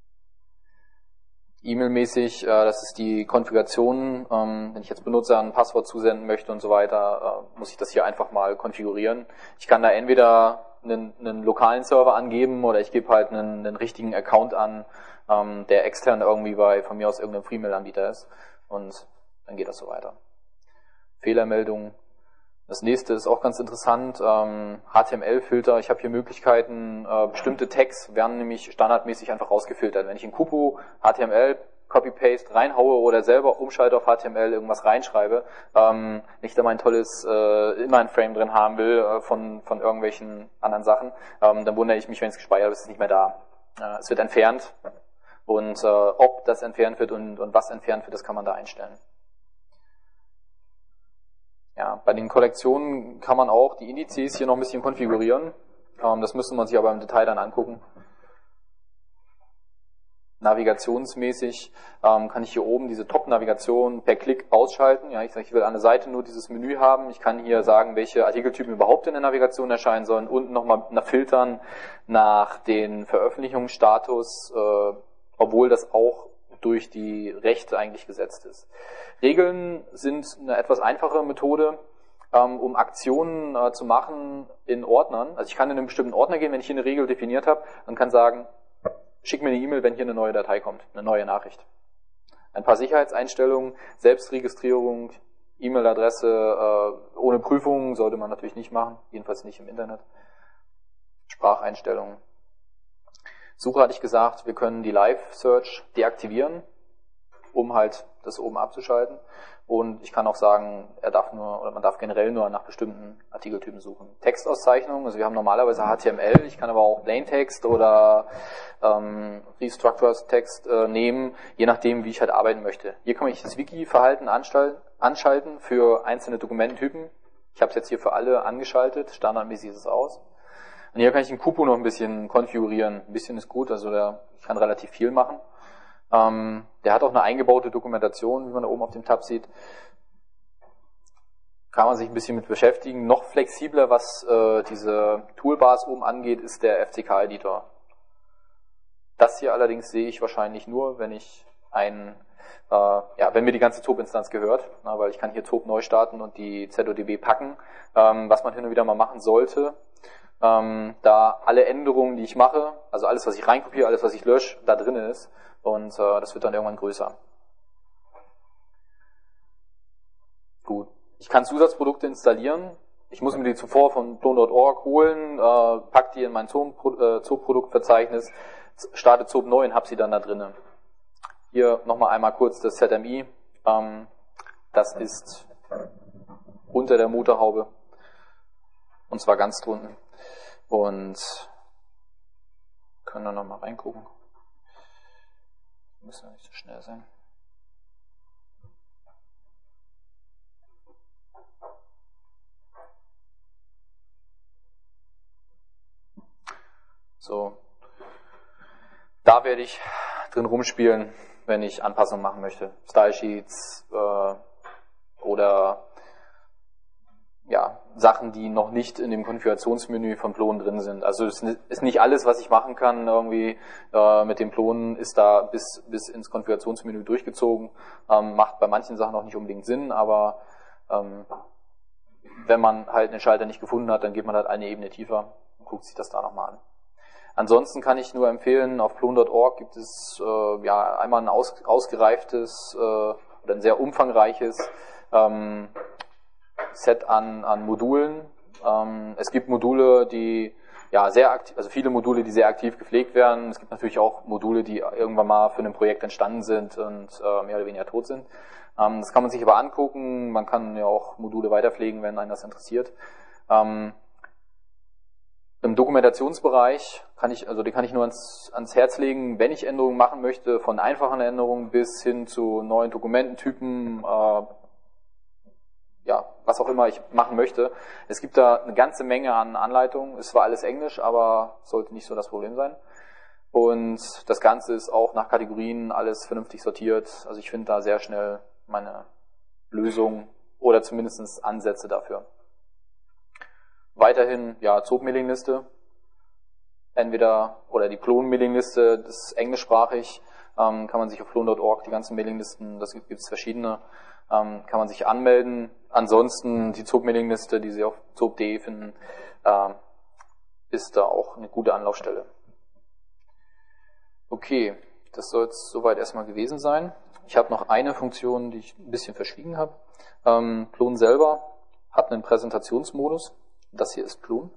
E-Mail-mäßig, das ist die Konfiguration. Wenn ich jetzt Benutzer ein Passwort zusenden möchte und so weiter, muss ich das hier einfach mal konfigurieren. Ich kann da entweder einen lokalen Server angeben oder ich gebe halt einen richtigen Account an, der extern irgendwie bei von mir aus irgendeinem Freemail-Anbieter ist, und dann geht das so weiter. Fehlermeldungen. Das nächste ist auch ganz interessant, HTML-Filter. Ich habe hier Möglichkeiten, bestimmte Tags werden nämlich standardmäßig einfach rausgefiltert. Wenn ich in Kupu HTML Copy-Paste reinhaue oder selber umschalte auf HTML, irgendwas reinschreibe, nicht da mein tolles Inline-Frame drin haben will von irgendwelchen anderen Sachen, dann wundere ich mich, wenn es gespeichert ist, ist es nicht mehr da. Es wird entfernt und ob das entfernt wird und was entfernt wird, das kann man da einstellen. Ja, bei den Kollektionen kann man auch die Indizes hier noch ein bisschen konfigurieren. Das müsste man sich aber im Detail dann angucken. Navigationsmäßig kann ich hier oben diese Top-Navigation per Klick ausschalten. Ja, ich sage, ich will an der Seite nur dieses Menü haben. Ich kann hier sagen, welche Artikeltypen überhaupt in der Navigation erscheinen sollen. Unten nochmal filtern nach den Veröffentlichungsstatus, obwohl das auch durch die Rechte eigentlich gesetzt ist. Regeln sind eine etwas einfache Methode, um Aktionen zu machen in Ordnern. Also ich kann in einen bestimmten Ordner gehen, wenn ich hier eine Regel definiert habe, und kann sagen, schick mir eine E-Mail, wenn hier eine neue Datei kommt, eine neue Nachricht. Ein paar Sicherheitseinstellungen, Selbstregistrierung, E-Mail-Adresse ohne Prüfung sollte man natürlich nicht machen, jedenfalls nicht im Internet. Spracheinstellungen. Suche hatte ich gesagt, wir können die Live-Search deaktivieren, um halt das oben abzuschalten. Und ich kann auch sagen, man darf generell nur nach bestimmten Artikeltypen suchen. Textauszeichnung, also wir haben normalerweise HTML, ich kann aber auch Plaintext oder Restructured Text nehmen, je nachdem, wie ich halt arbeiten möchte. Hier kann ich das Wiki-Verhalten anschalten für einzelne Dokumententypen. Ich habe es jetzt hier für alle angeschaltet, standardmäßig ist es aus. Und hier kann ich den Kupu noch ein bisschen konfigurieren. Ein bisschen ist gut, also ich kann relativ viel machen. Der hat auch eine eingebaute Dokumentation, wie man da oben auf dem Tab sieht. Kann man sich ein bisschen mit beschäftigen. Noch flexibler, was diese Toolbars oben angeht, ist der FCK-Editor. Das hier allerdings sehe ich wahrscheinlich nur, wenn ich wenn mir die ganze TOP-Instanz gehört, weil ich kann hier TOP neu starten und die ZODB packen, was man hin und wieder mal machen sollte. Da alle Änderungen, die ich mache, also alles, was ich reinkopiere, alles, was ich lösche, da drin ist. Und das wird dann irgendwann größer. Gut. Ich kann Zusatzprodukte installieren. Ich muss mir die zuvor von Plon.org holen, pack die in mein Zoop-Produktverzeichnis, starte Zoop neu und habe sie dann da drin. Hier nochmal einmal kurz das ZMI. Das ist unter der Motorhaube. Und zwar ganz drunten. Und können wir nochmal reingucken. Müssen ja nicht so schnell sein. So. Da werde ich drin rumspielen, wenn ich Anpassungen machen möchte. Style Sheets oder Sachen, die noch nicht in dem Konfigurationsmenü von Plon drin sind. Also es ist nicht alles, was ich machen kann, irgendwie mit dem Plon ist da bis ins Konfigurationsmenü durchgezogen. Macht bei manchen Sachen auch nicht unbedingt Sinn, aber wenn man halt einen Schalter nicht gefunden hat, dann geht man halt eine Ebene tiefer und guckt sich das da nochmal an. Ansonsten kann ich nur empfehlen, auf Plon.org gibt es einmal ein ausgereiftes oder ein sehr umfangreiches Set an Modulen. Es gibt Module, die sehr aktiv, also viele Module, die sehr aktiv gepflegt werden. Es gibt natürlich auch Module, die irgendwann mal für ein Projekt entstanden sind und mehr oder weniger tot sind. Das kann man sich aber angucken. Man kann ja auch Module weiterpflegen, wenn einen das interessiert. Im Dokumentationsbereich die kann ich nur ans Herz legen, wenn ich Änderungen machen möchte, von einfachen Änderungen bis hin zu neuen Dokumententypen, was auch immer ich machen möchte. Es gibt da eine ganze Menge an Anleitungen. Es war alles Englisch, aber sollte nicht so das Problem sein. Und das Ganze ist auch nach Kategorien alles vernünftig sortiert. Also ich finde da sehr schnell meine Lösung oder zumindest Ansätze dafür. Weiterhin, Zoop-Mailingliste. Oder die Plon-Mailingliste, das ist englischsprachig. Kann man sich auf plon.org, die ganzen Mailinglisten, das gibt es verschiedene, kann man sich anmelden. Ansonsten die Zoop-Mailingliste, die Sie auf zoop.de finden, ist da auch eine gute Anlaufstelle. Okay, das soll es soweit erstmal gewesen sein. Ich habe noch eine Funktion, die ich ein bisschen verschwiegen habe. Plon selber hat einen Präsentationsmodus. Das hier ist Plon.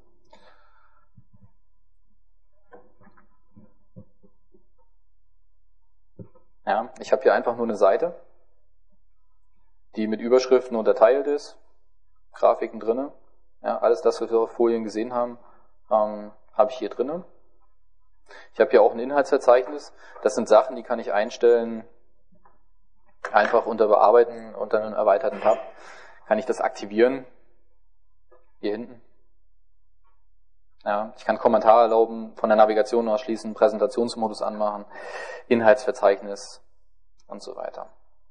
Ja, ich habe hier einfach nur eine Seite, die mit Überschriften unterteilt ist, Grafiken drinne. Ja, alles das, was wir auf Folien gesehen haben, habe ich hier drinne. Ich habe hier auch ein Inhaltsverzeichnis. Das sind Sachen, die kann ich einstellen, einfach unter Bearbeiten, unter einem erweiterten Tab. Kann ich das aktivieren. Hier hinten. Ja, ich kann Kommentare erlauben, von der Navigation ausschließen, Präsentationsmodus anmachen, Inhaltsverzeichnis und so weiter.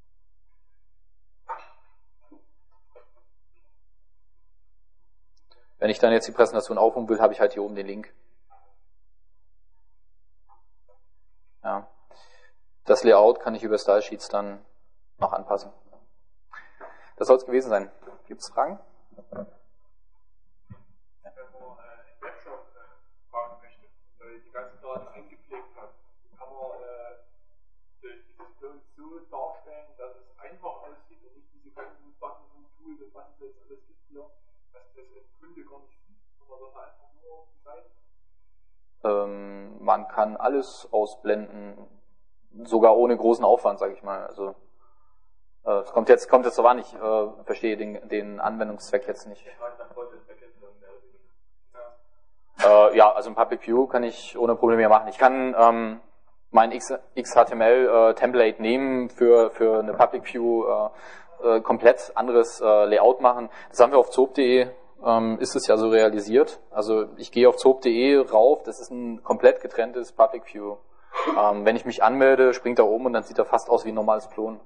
Wenn ich dann jetzt die Präsentation aufrufen will, habe ich halt hier oben den Link. Ja. Das Layout kann ich über Style Sheets dann noch anpassen. Das soll es gewesen sein. Gibt es Fragen? Die ganzen Daten eingepflegt hat, kann man durch dieses Clone so darstellen, dass es einfach aussieht und nicht diese ganzen Buttons und Tools und was es jetzt alles gibt hier, dass das der Kunde gar nicht sieht, sondern das einfach nur auf die Seite. Man kann alles ausblenden, sogar ohne großen Aufwand, sage ich mal. Also es kommt jetzt so an, ich verstehe den Anwendungszweck jetzt nicht. Ja, also ein Public View kann ich ohne Probleme machen. Ich kann mein XHTML-Template nehmen für eine Public View, komplett anderes Layout machen. Das haben wir auf zoop.de, ist es ja so realisiert. Also ich gehe auf zoop.de rauf, das ist ein komplett getrenntes Public View. Wenn ich mich anmelde, springt er oben und dann sieht er fast aus wie ein normales Plon.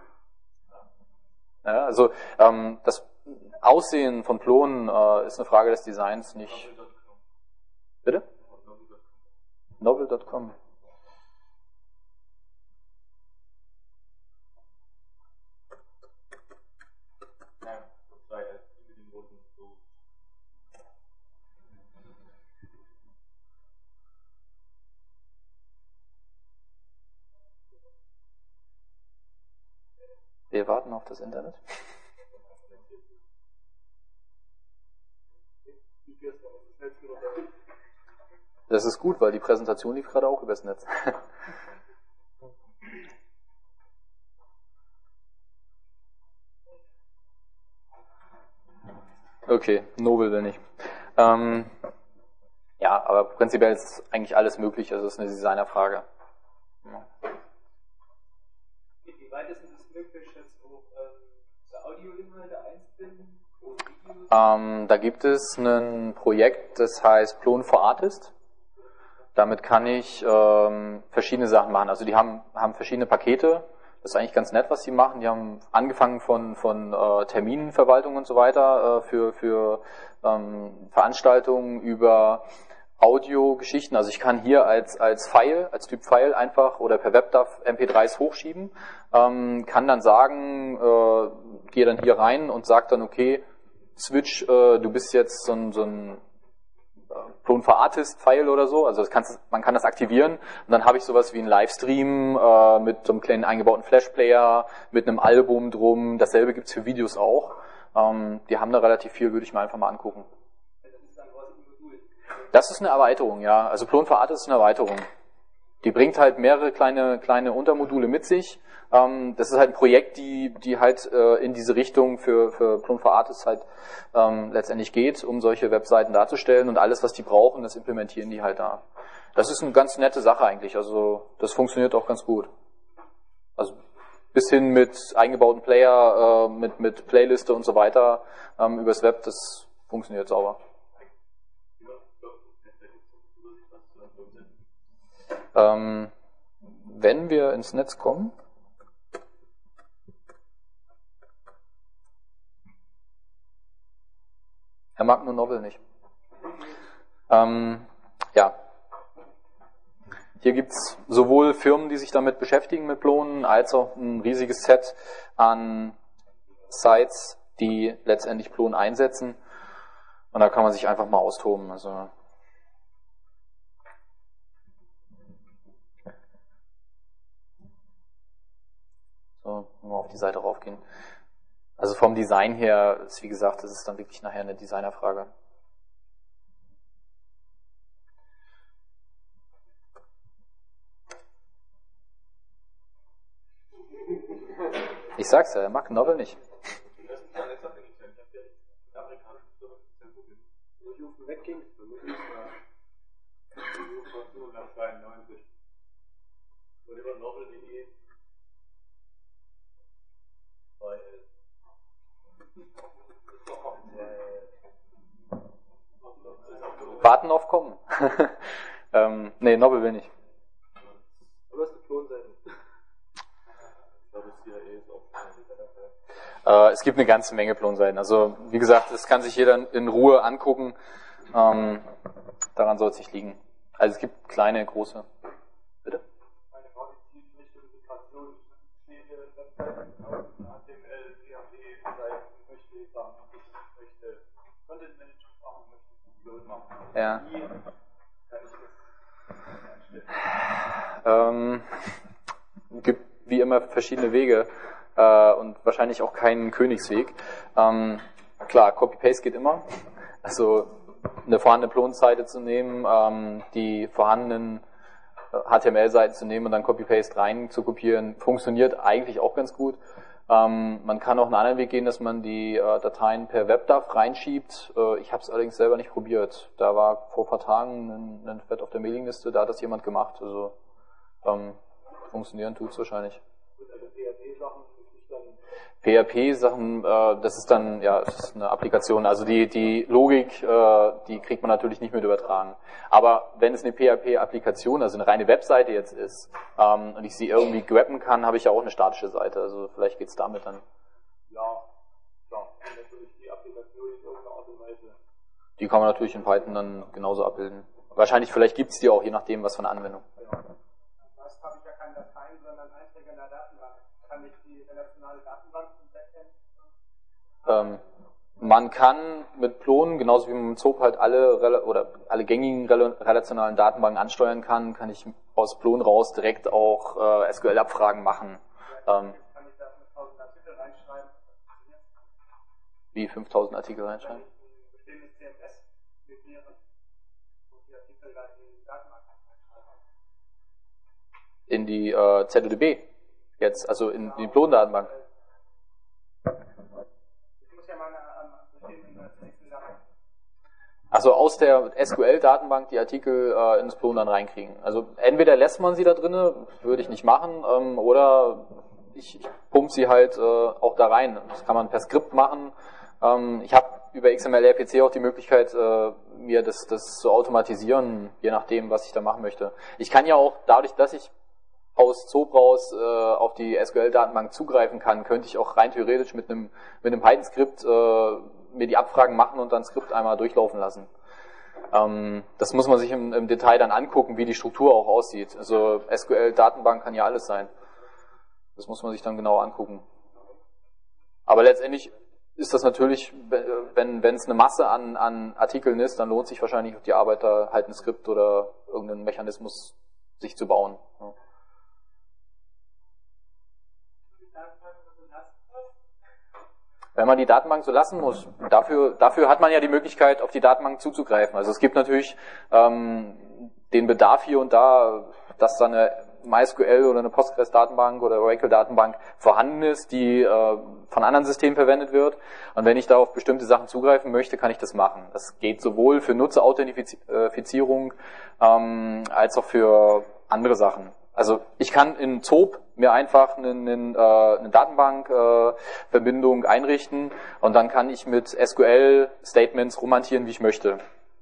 Ja, also das Aussehen von Plonen ist eine Frage des Designs, nicht... Bitte? Novel.com. Wir warten auf das Internet. Das ist gut, weil die Präsentation lief gerade auch übers Netz. Okay, Nobel will nicht. Ja, aber prinzipiell ist eigentlich alles möglich, also es ist eine Designerfrage. Ja. Wie weit ist es möglich, jetzt auch Audioinhalte einzubinden? Da gibt es ein Projekt, das heißt Plon for Artist. Damit kann ich verschiedene Sachen machen. Also die haben verschiedene Pakete. Das ist eigentlich ganz nett, was sie machen. Die haben angefangen von Terminverwaltung und so weiter für Veranstaltungen über Audiogeschichten. Also ich kann hier als File, als Typ File einfach oder per WebDAV MP3s hochschieben, kann dann sagen, gehe dann hier rein und sage dann, okay, Switch, du bist jetzt so ein Plon for Artist File oder so, also man kann das aktivieren und dann habe ich sowas wie einen Livestream mit so einem kleinen eingebauten Flash-Player, mit einem Album drum, dasselbe gibt's für Videos auch. Die haben da relativ viel, würde ich mir einfach mal angucken. Das ist eine Erweiterung, ja. Also Plon for Artist ist eine Erweiterung. Die bringt halt mehrere kleine Untermodule mit sich. Das ist halt ein Projekt, die halt in diese Richtung für Plon for Artists halt letztendlich geht, um solche Webseiten darzustellen und alles, was die brauchen, das implementieren die halt da. Das ist eine ganz nette Sache eigentlich, also das funktioniert auch ganz gut. Also bis hin mit eingebauten Player, mit Playliste und so weiter übers Web, das funktioniert sauber. Wenn wir ins Netz kommen, er mag nur Novel nicht. Ja. Hier gibt's sowohl Firmen, die sich damit beschäftigen mit Plonen, als auch ein riesiges Set an Sites, die letztendlich Plon einsetzen. Und da kann man sich einfach mal austoben. Also so, mal auf die Seite raufgehen. Also vom Design her ist, wie gesagt, das ist dann wirklich nachher eine Designerfrage. Ich sag's ja, er mag Novel nicht. Das ist ja letztendlich nicht. Ich habe ja mit amerikanischen Firmen kein Problem. Wenn ich auf den Weg ging, dann muss ich mal 92. Und über novel.de Warten auf Kommen. Nee, Novel will nicht. Aber es gibt Klonseiten. Ich glaube, CIA ist auch Es gibt eine ganze Menge Klonseiten. Also, wie gesagt, das kann sich jeder in Ruhe angucken. Daran soll es nicht liegen. Also, es gibt kleine, große. Bitte? eine Richtung Integration. Viele Webseiten aus HTML, PHP-Seiten möchte ich sagen, ich möchte Content Management machen, möchte Klon machen. Ja. Wie kann ich das einstellen? Gibt wie immer verschiedene Wege und wahrscheinlich auch keinen Königsweg. Klar, Copy-Paste geht immer. Also eine vorhandene Klonseite zu nehmen, die vorhandenen HTML-Seiten zu nehmen und dann Copy-Paste rein zu kopieren, funktioniert eigentlich auch ganz gut. Man kann auch einen anderen Weg gehen, dass man die Dateien per WebDAV reinschiebt. Ich habe es allerdings selber nicht probiert. Da war vor ein paar Tagen ein Thread auf der Mailingliste, da hat das jemand gemacht. Also funktionieren tut's wahrscheinlich. PHP-Sachen, das ist dann, ja, das ist eine Applikation. Also die Logik, die kriegt man natürlich nicht mit übertragen. Aber wenn es eine PHP-Applikation, also eine reine Webseite jetzt ist, und ich sie irgendwie grabben kann, habe ich ja auch eine statische Seite. Also vielleicht geht's damit dann. Ja, klar. Und natürlich die Applikation in irgendeiner Art und Weise. Die kann man natürlich in Python dann genauso abbilden. Wahrscheinlich, vielleicht gibt's die auch, je nachdem, was für eine Anwendung. Das habe ich ja keine Dateien, sondern Einträge in der Datenbank. Kann ich die relationale Datenbank erkennen? Man kann mit Klonen, genauso wie man mit SOAP halt alle gängigen relationalen Datenbanken ansteuern kann ich aus Klon raus direkt auch SQL-Abfragen machen. Kann ich da 5000 Artikel reinschreiben? Wie 5000 Artikel reinschreiben? Ein bestehendes CMS migrieren und die Artikel da in die Datenbank reinschreiben. In die ZODB jetzt, also in die Klon-Datenbank. Ich muss ja meine bestehenden Artikel da rein. Also aus der SQL-Datenbank die Artikel ins Klon dann reinkriegen. Also entweder lässt man sie da drinne, würde ich nicht machen, oder ich pumpe sie halt auch da rein. Das kann man per Skript machen. Ich habe über XML-RPC auch die Möglichkeit, mir das zu automatisieren, je nachdem, was ich da machen möchte. Ich kann ja auch, dadurch, dass ich aus SOAP raus auf die SQL-Datenbank zugreifen kann, könnte ich auch rein theoretisch mit einem Python-Skript mir die Abfragen machen und dann Skript einmal durchlaufen lassen. Das muss man sich im Detail dann angucken, wie die Struktur auch aussieht. Also SQL-Datenbank kann ja alles sein. Das muss man sich dann genau angucken. Aber letztendlich ist das natürlich, wenn es eine Masse an Artikeln ist, dann lohnt sich wahrscheinlich auf die Arbeit da halt ein Skript oder irgendeinen Mechanismus sich zu bauen. Ja. Wenn man die Datenbank so lassen muss, dafür hat man ja die Möglichkeit, auf die Datenbank zuzugreifen. Also es gibt natürlich den Bedarf hier und da, dass da eine MySQL oder eine Postgres-Datenbank oder Oracle-Datenbank vorhanden ist, die von anderen Systemen verwendet wird. Und wenn ich da auf bestimmte Sachen zugreifen möchte, kann ich das machen. Das geht sowohl für Nutzerauthentifizierung als auch für andere Sachen. Also ich kann in SOAP mir einfach eine Datenbankverbindung einrichten und dann kann ich mit SQL-Statements rumhantieren, wie ich möchte.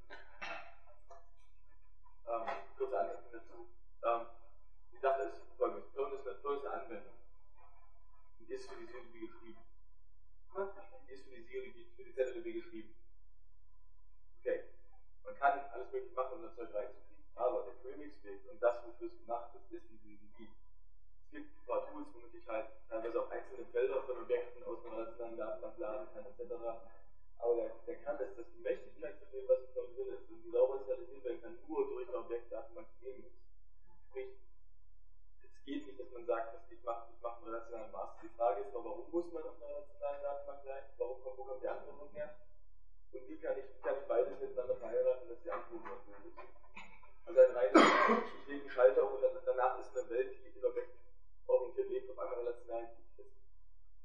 Kurze Anmerkung dazu. Die Sache ist folgendes. Clone ist eine Anwendung. Die ist für die ZODB geschrieben. Die ist für die ZODB geschrieben. Okay. Man kann alles mögliche machen, um das Zeug reinzukriegen. Aber der Königsweg und das, wofür es gemacht ist, ist die ZODB. Es gibt ein paar Tools, womit ich halt teilweise auch einzelne Felder von Objekten aus einer relationalen Datenbank laden kann, etc. Aber der kann das, dass die Mächtigkeit von dem, was in Clone drin ist, und die sauber installiert werden kann, nur durch eine Objektdatenbank gegeben ist. Sprich, es geht nicht, dass man sagt, ich mache einen relationalen Master. Die Frage ist, warum muss man auf einer relationalen Datenbank sein? Wo kommt die Anwendung her? Und wie kann ich beides miteinander verheiraten, dass die Anwendung erfüllt ist? Also ein reines, ich lege einen Schalter um und danach ist eine Welt, die in objektorientiert lebt, auf einmal relational ist.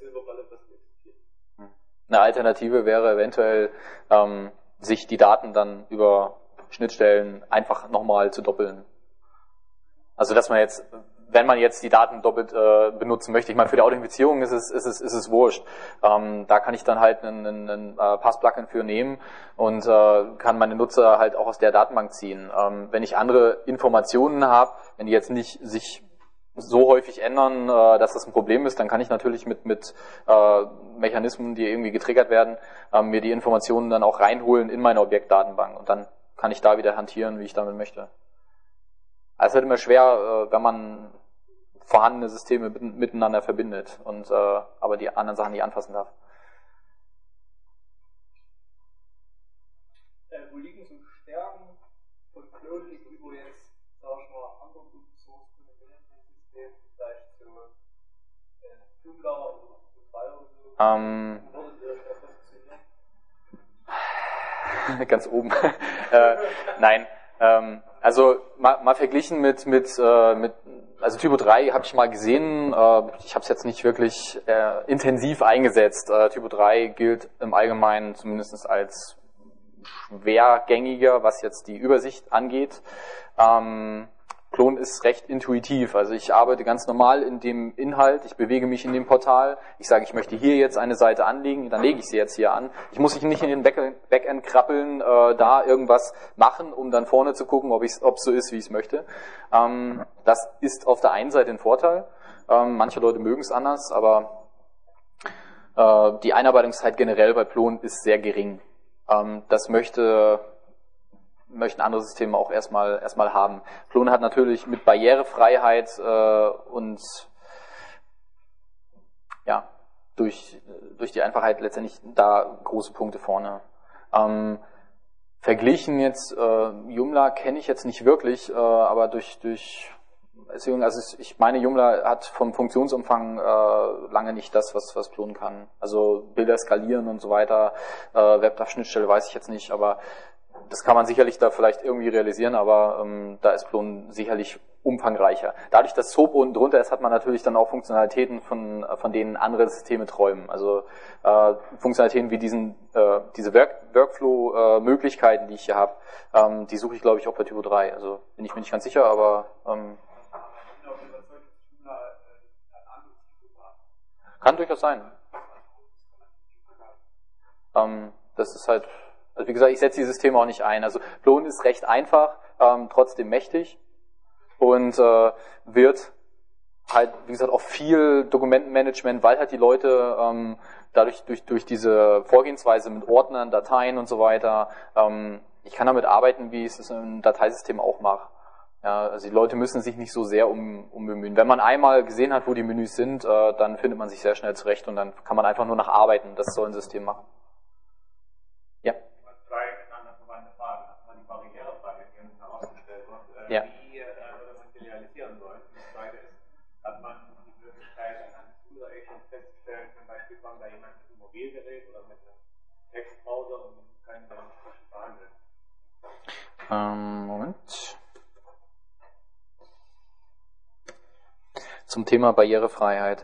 Silberballe, was nicht existiert. Eine Alternative wäre eventuell, sich die Daten dann über Schnittstellen einfach nochmal zu doppeln. Also dass man jetzt, wenn man jetzt die Daten doppelt benutzen möchte, ich meine, für die Authentifizierung ist es wurscht. Da kann ich dann halt einen Pass-Plugin für nehmen und kann meine Nutzer halt auch aus der Datenbank ziehen. Wenn ich andere Informationen habe, wenn die jetzt nicht sich so häufig ändern, dass das ein Problem ist, dann kann ich natürlich mit Mechanismen, die irgendwie getriggert werden, mir die Informationen dann auch reinholen in meine Objektdatenbank und dann kann ich da wieder hantieren, wie ich damit möchte. Also es ist halt immer schwer, wenn man vorhandene Systeme miteinander verbindet und aber die anderen Sachen nicht anfassen darf. Wo liegen so Stärken von Clone gegenüber jetzt, sag ich mal, anderen Open Source Systemen, vielleicht so Joomla oder Drei oder so? Wo würdet ihr euch da positionieren? Ganz oben. Nein. Also mal verglichen mit also Typo 3 habe ich mal gesehen, ich habe es jetzt nicht wirklich intensiv eingesetzt. Typo 3 gilt im Allgemeinen zumindest als schwergängiger, was jetzt die Übersicht angeht. Clone ist recht intuitiv, also ich arbeite ganz normal in dem Inhalt, ich bewege mich in dem Portal, ich sage, ich möchte hier jetzt eine Seite anlegen, dann lege ich sie jetzt hier an. Ich muss nicht in den Backend krabbeln, da irgendwas machen, um dann vorne zu gucken, ob es so ist, wie ich es möchte. Das ist auf der einen Seite ein Vorteil, manche Leute mögen es anders, aber die Einarbeitungszeit generell bei Clone ist sehr gering. Das möchten andere Systeme auch erstmal haben. Clone hat natürlich mit Barrierefreiheit und ja, durch die Einfachheit letztendlich da große Punkte vorne. Verglichen jetzt Joomla kenne ich jetzt nicht wirklich, aber also ich meine, Joomla hat vom Funktionsumfang lange nicht das, was Clone kann. Also Bilder skalieren und so weiter, WebDAV-Schnittstelle weiß ich jetzt nicht, aber das kann man sicherlich da vielleicht irgendwie realisieren, aber da ist Clone sicherlich umfangreicher. Dadurch, dass SOAP unten drunter ist, hat man natürlich dann auch Funktionalitäten, von denen andere Systeme träumen. Also Funktionalitäten wie diese Workflow-Möglichkeiten, die ich hier habe, die suche ich, glaube ich, auch bei Typo 3. Also bin ich mir nicht ganz sicher, aber kann durchaus sein. Das ist halt, also wie gesagt, ich setze die Systeme auch nicht ein. Also Clone ist recht einfach, trotzdem mächtig und wird halt, wie gesagt, auch viel Dokumentenmanagement, weil halt die Leute dadurch durch diese Vorgehensweise mit Ordnern, Dateien und so weiter, ich kann damit arbeiten, wie ich es im Dateisystem auch mache. Ja, also die Leute müssen sich nicht so sehr bemühen. Wenn man einmal gesehen hat, wo die Menüs sind, dann findet man sich sehr schnell zurecht und dann kann man einfach nur nach arbeiten. Das soll ein System machen. Ja. Ja. Wie würde man die realisieren wollen? Das zweite ist, hat man die Möglichkeit, an einem User Agent festzustellen, zum Beispiel kommt da jemand mit einem Mobilgerät oder mit einem Textbrowser und kann dann verhandeln? Moment. Zum Thema Barrierefreiheit.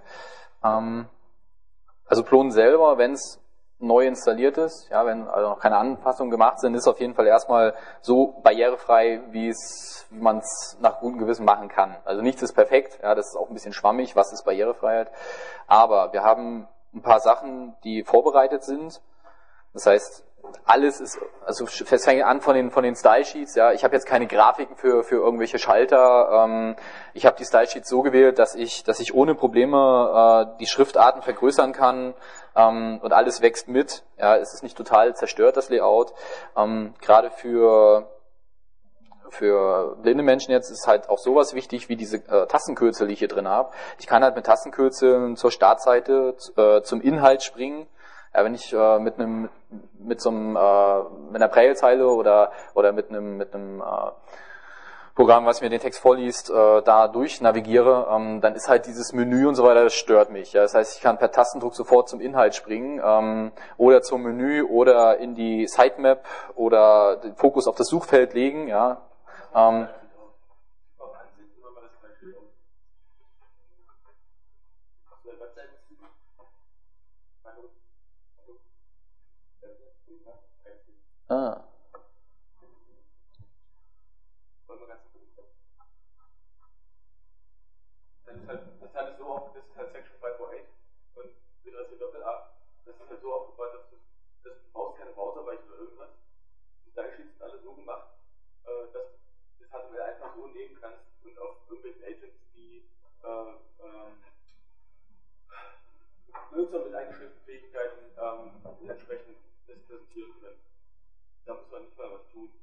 Also Clone selber, wenn es neu installiert ist, ja, wenn also noch keine Anpassungen gemacht sind, ist auf jeden Fall erstmal so barrierefrei, wie man es nach gutem Gewissen machen kann. Also nichts ist perfekt, ja, das ist auch ein bisschen schwammig, was ist Barrierefreiheit. Aber wir haben ein paar Sachen, die vorbereitet sind. Das heißt, alles ist, also es fängt an von den Style Sheets, ja, ich habe jetzt keine Grafiken für irgendwelche Schalter, ich habe die Style Sheets so gewählt, dass ich ohne Probleme die Schriftarten vergrößern kann und alles wächst mit, ja, es ist nicht total zerstört, das Layout, gerade für blinde Menschen jetzt ist halt auch sowas wichtig wie diese Tastenkürzel, die ich hier drin habe. Ich kann halt mit Tastenkürzeln zur Startseite, zum Inhalt springen. Ja, wenn ich mit einer Braillezeile oder mit einem Programm, was mir den Text vorliest, da durchnavigiere, dann ist halt dieses Menü und so weiter, das stört mich. Ja, das heißt, ich kann per Tastendruck sofort zum Inhalt springen oder zum Menü oder in die Sitemap oder den Fokus auf das Suchfeld legen. Ja. Ah. Das ist halt so oft, das ist halt Section 508 und Literacy Doppel-A. Das ist halt so aufgebaut, dass du brauchst keine Browserweiche oder irgendwas. Die Style-Sheets sind alle so gemacht, dass du das HTML einfach so nehmen kannst und auf irgendwelchen Agents, die Nutzer mit eingeschränkten Fähigkeiten entsprechend das präsentieren können. Da muss man nicht mal was tun.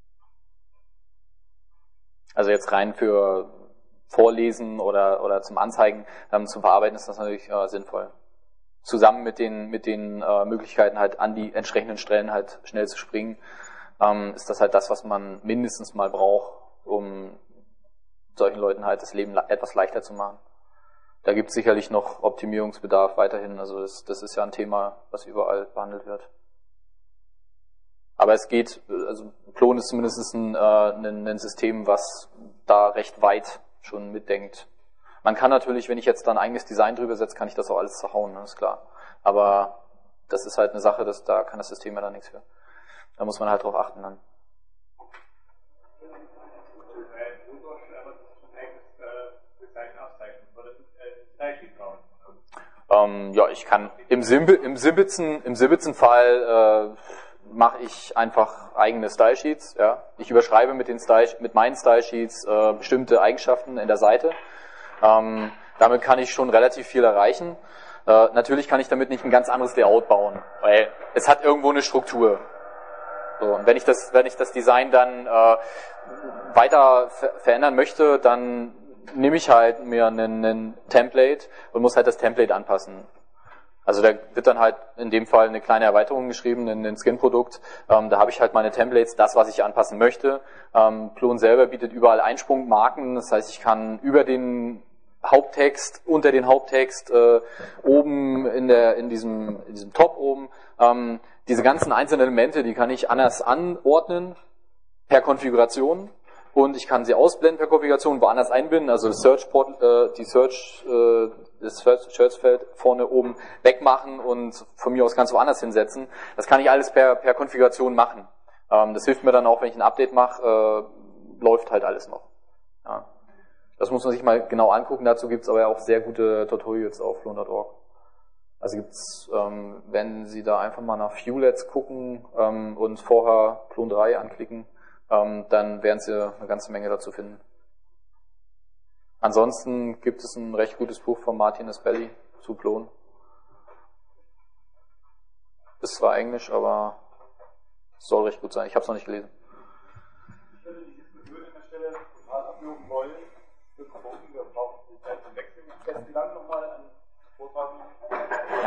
Also jetzt rein für Vorlesen oder zum Anzeigen, zum Verarbeiten ist das natürlich sinnvoll. Zusammen mit den Möglichkeiten halt an die entsprechenden Stellen halt schnell zu springen, ist das halt das, was man mindestens mal braucht, um solchen Leuten halt das Leben etwas leichter zu machen. Da gibt es sicherlich noch Optimierungsbedarf weiterhin, also das ist ja ein Thema, was überall behandelt wird. Aber es geht, also Plon ist zumindest ein System, was da recht weit schon mitdenkt. Man kann natürlich, wenn ich jetzt da ein eigenes Design drüber setze, kann ich das auch alles zerhauen, ne, ist klar. Aber das ist halt eine Sache, da kann das System ja dann nichts für. Da muss man halt drauf achten dann. Ja, ich kann im Simbitzen-Fall mache ich einfach eigene Style-Sheets. Ja. Ich überschreibe mit meinen Style-Sheets bestimmte Eigenschaften in der Seite. Damit kann ich schon relativ viel erreichen. Natürlich kann ich damit nicht ein ganz anderes Layout bauen, weil es hat irgendwo eine Struktur. So, und wenn ich das Design dann weiter verändern möchte, dann nehme ich halt mir einen Template und muss halt das Template anpassen. Also da wird dann halt in dem Fall eine kleine Erweiterung geschrieben in ein Skin-Produkt. Da habe ich halt meine Templates, das, was ich anpassen möchte. Plon selber bietet überall Einsprungmarken, das heißt, ich kann über den Haupttext, unter den Haupttext, oben in diesem Top oben, diese ganzen einzelnen Elemente, die kann ich anders anordnen per Konfiguration. Und ich kann sie ausblenden per Konfiguration, woanders einbinden, also das Search-Feld vorne oben wegmachen und von mir aus ganz woanders hinsetzen. Das kann ich alles per Konfiguration machen. Das hilft mir dann auch, wenn ich ein Update mache, läuft halt alles noch. Ja. Das muss man sich mal genau angucken, dazu gibt es aber auch sehr gute Tutorials auf plon.org. Also gibt's, wenn Sie da einfach mal nach Viewlets gucken und vorher Plon 3 anklicken, dann werden Sie eine ganze Menge dazu finden. Ansonsten gibt es ein recht gutes Buch von Martin Espelli zu Plon. Ist zwar Englisch, aber soll recht gut sein. Ich habe es noch nicht gelesen. Ich würde die Diskussion an der Stelle total abloben wollen. Wir brauchen die Zeit zum Wechseln. Ich werde Sie dann nochmal an Vortrag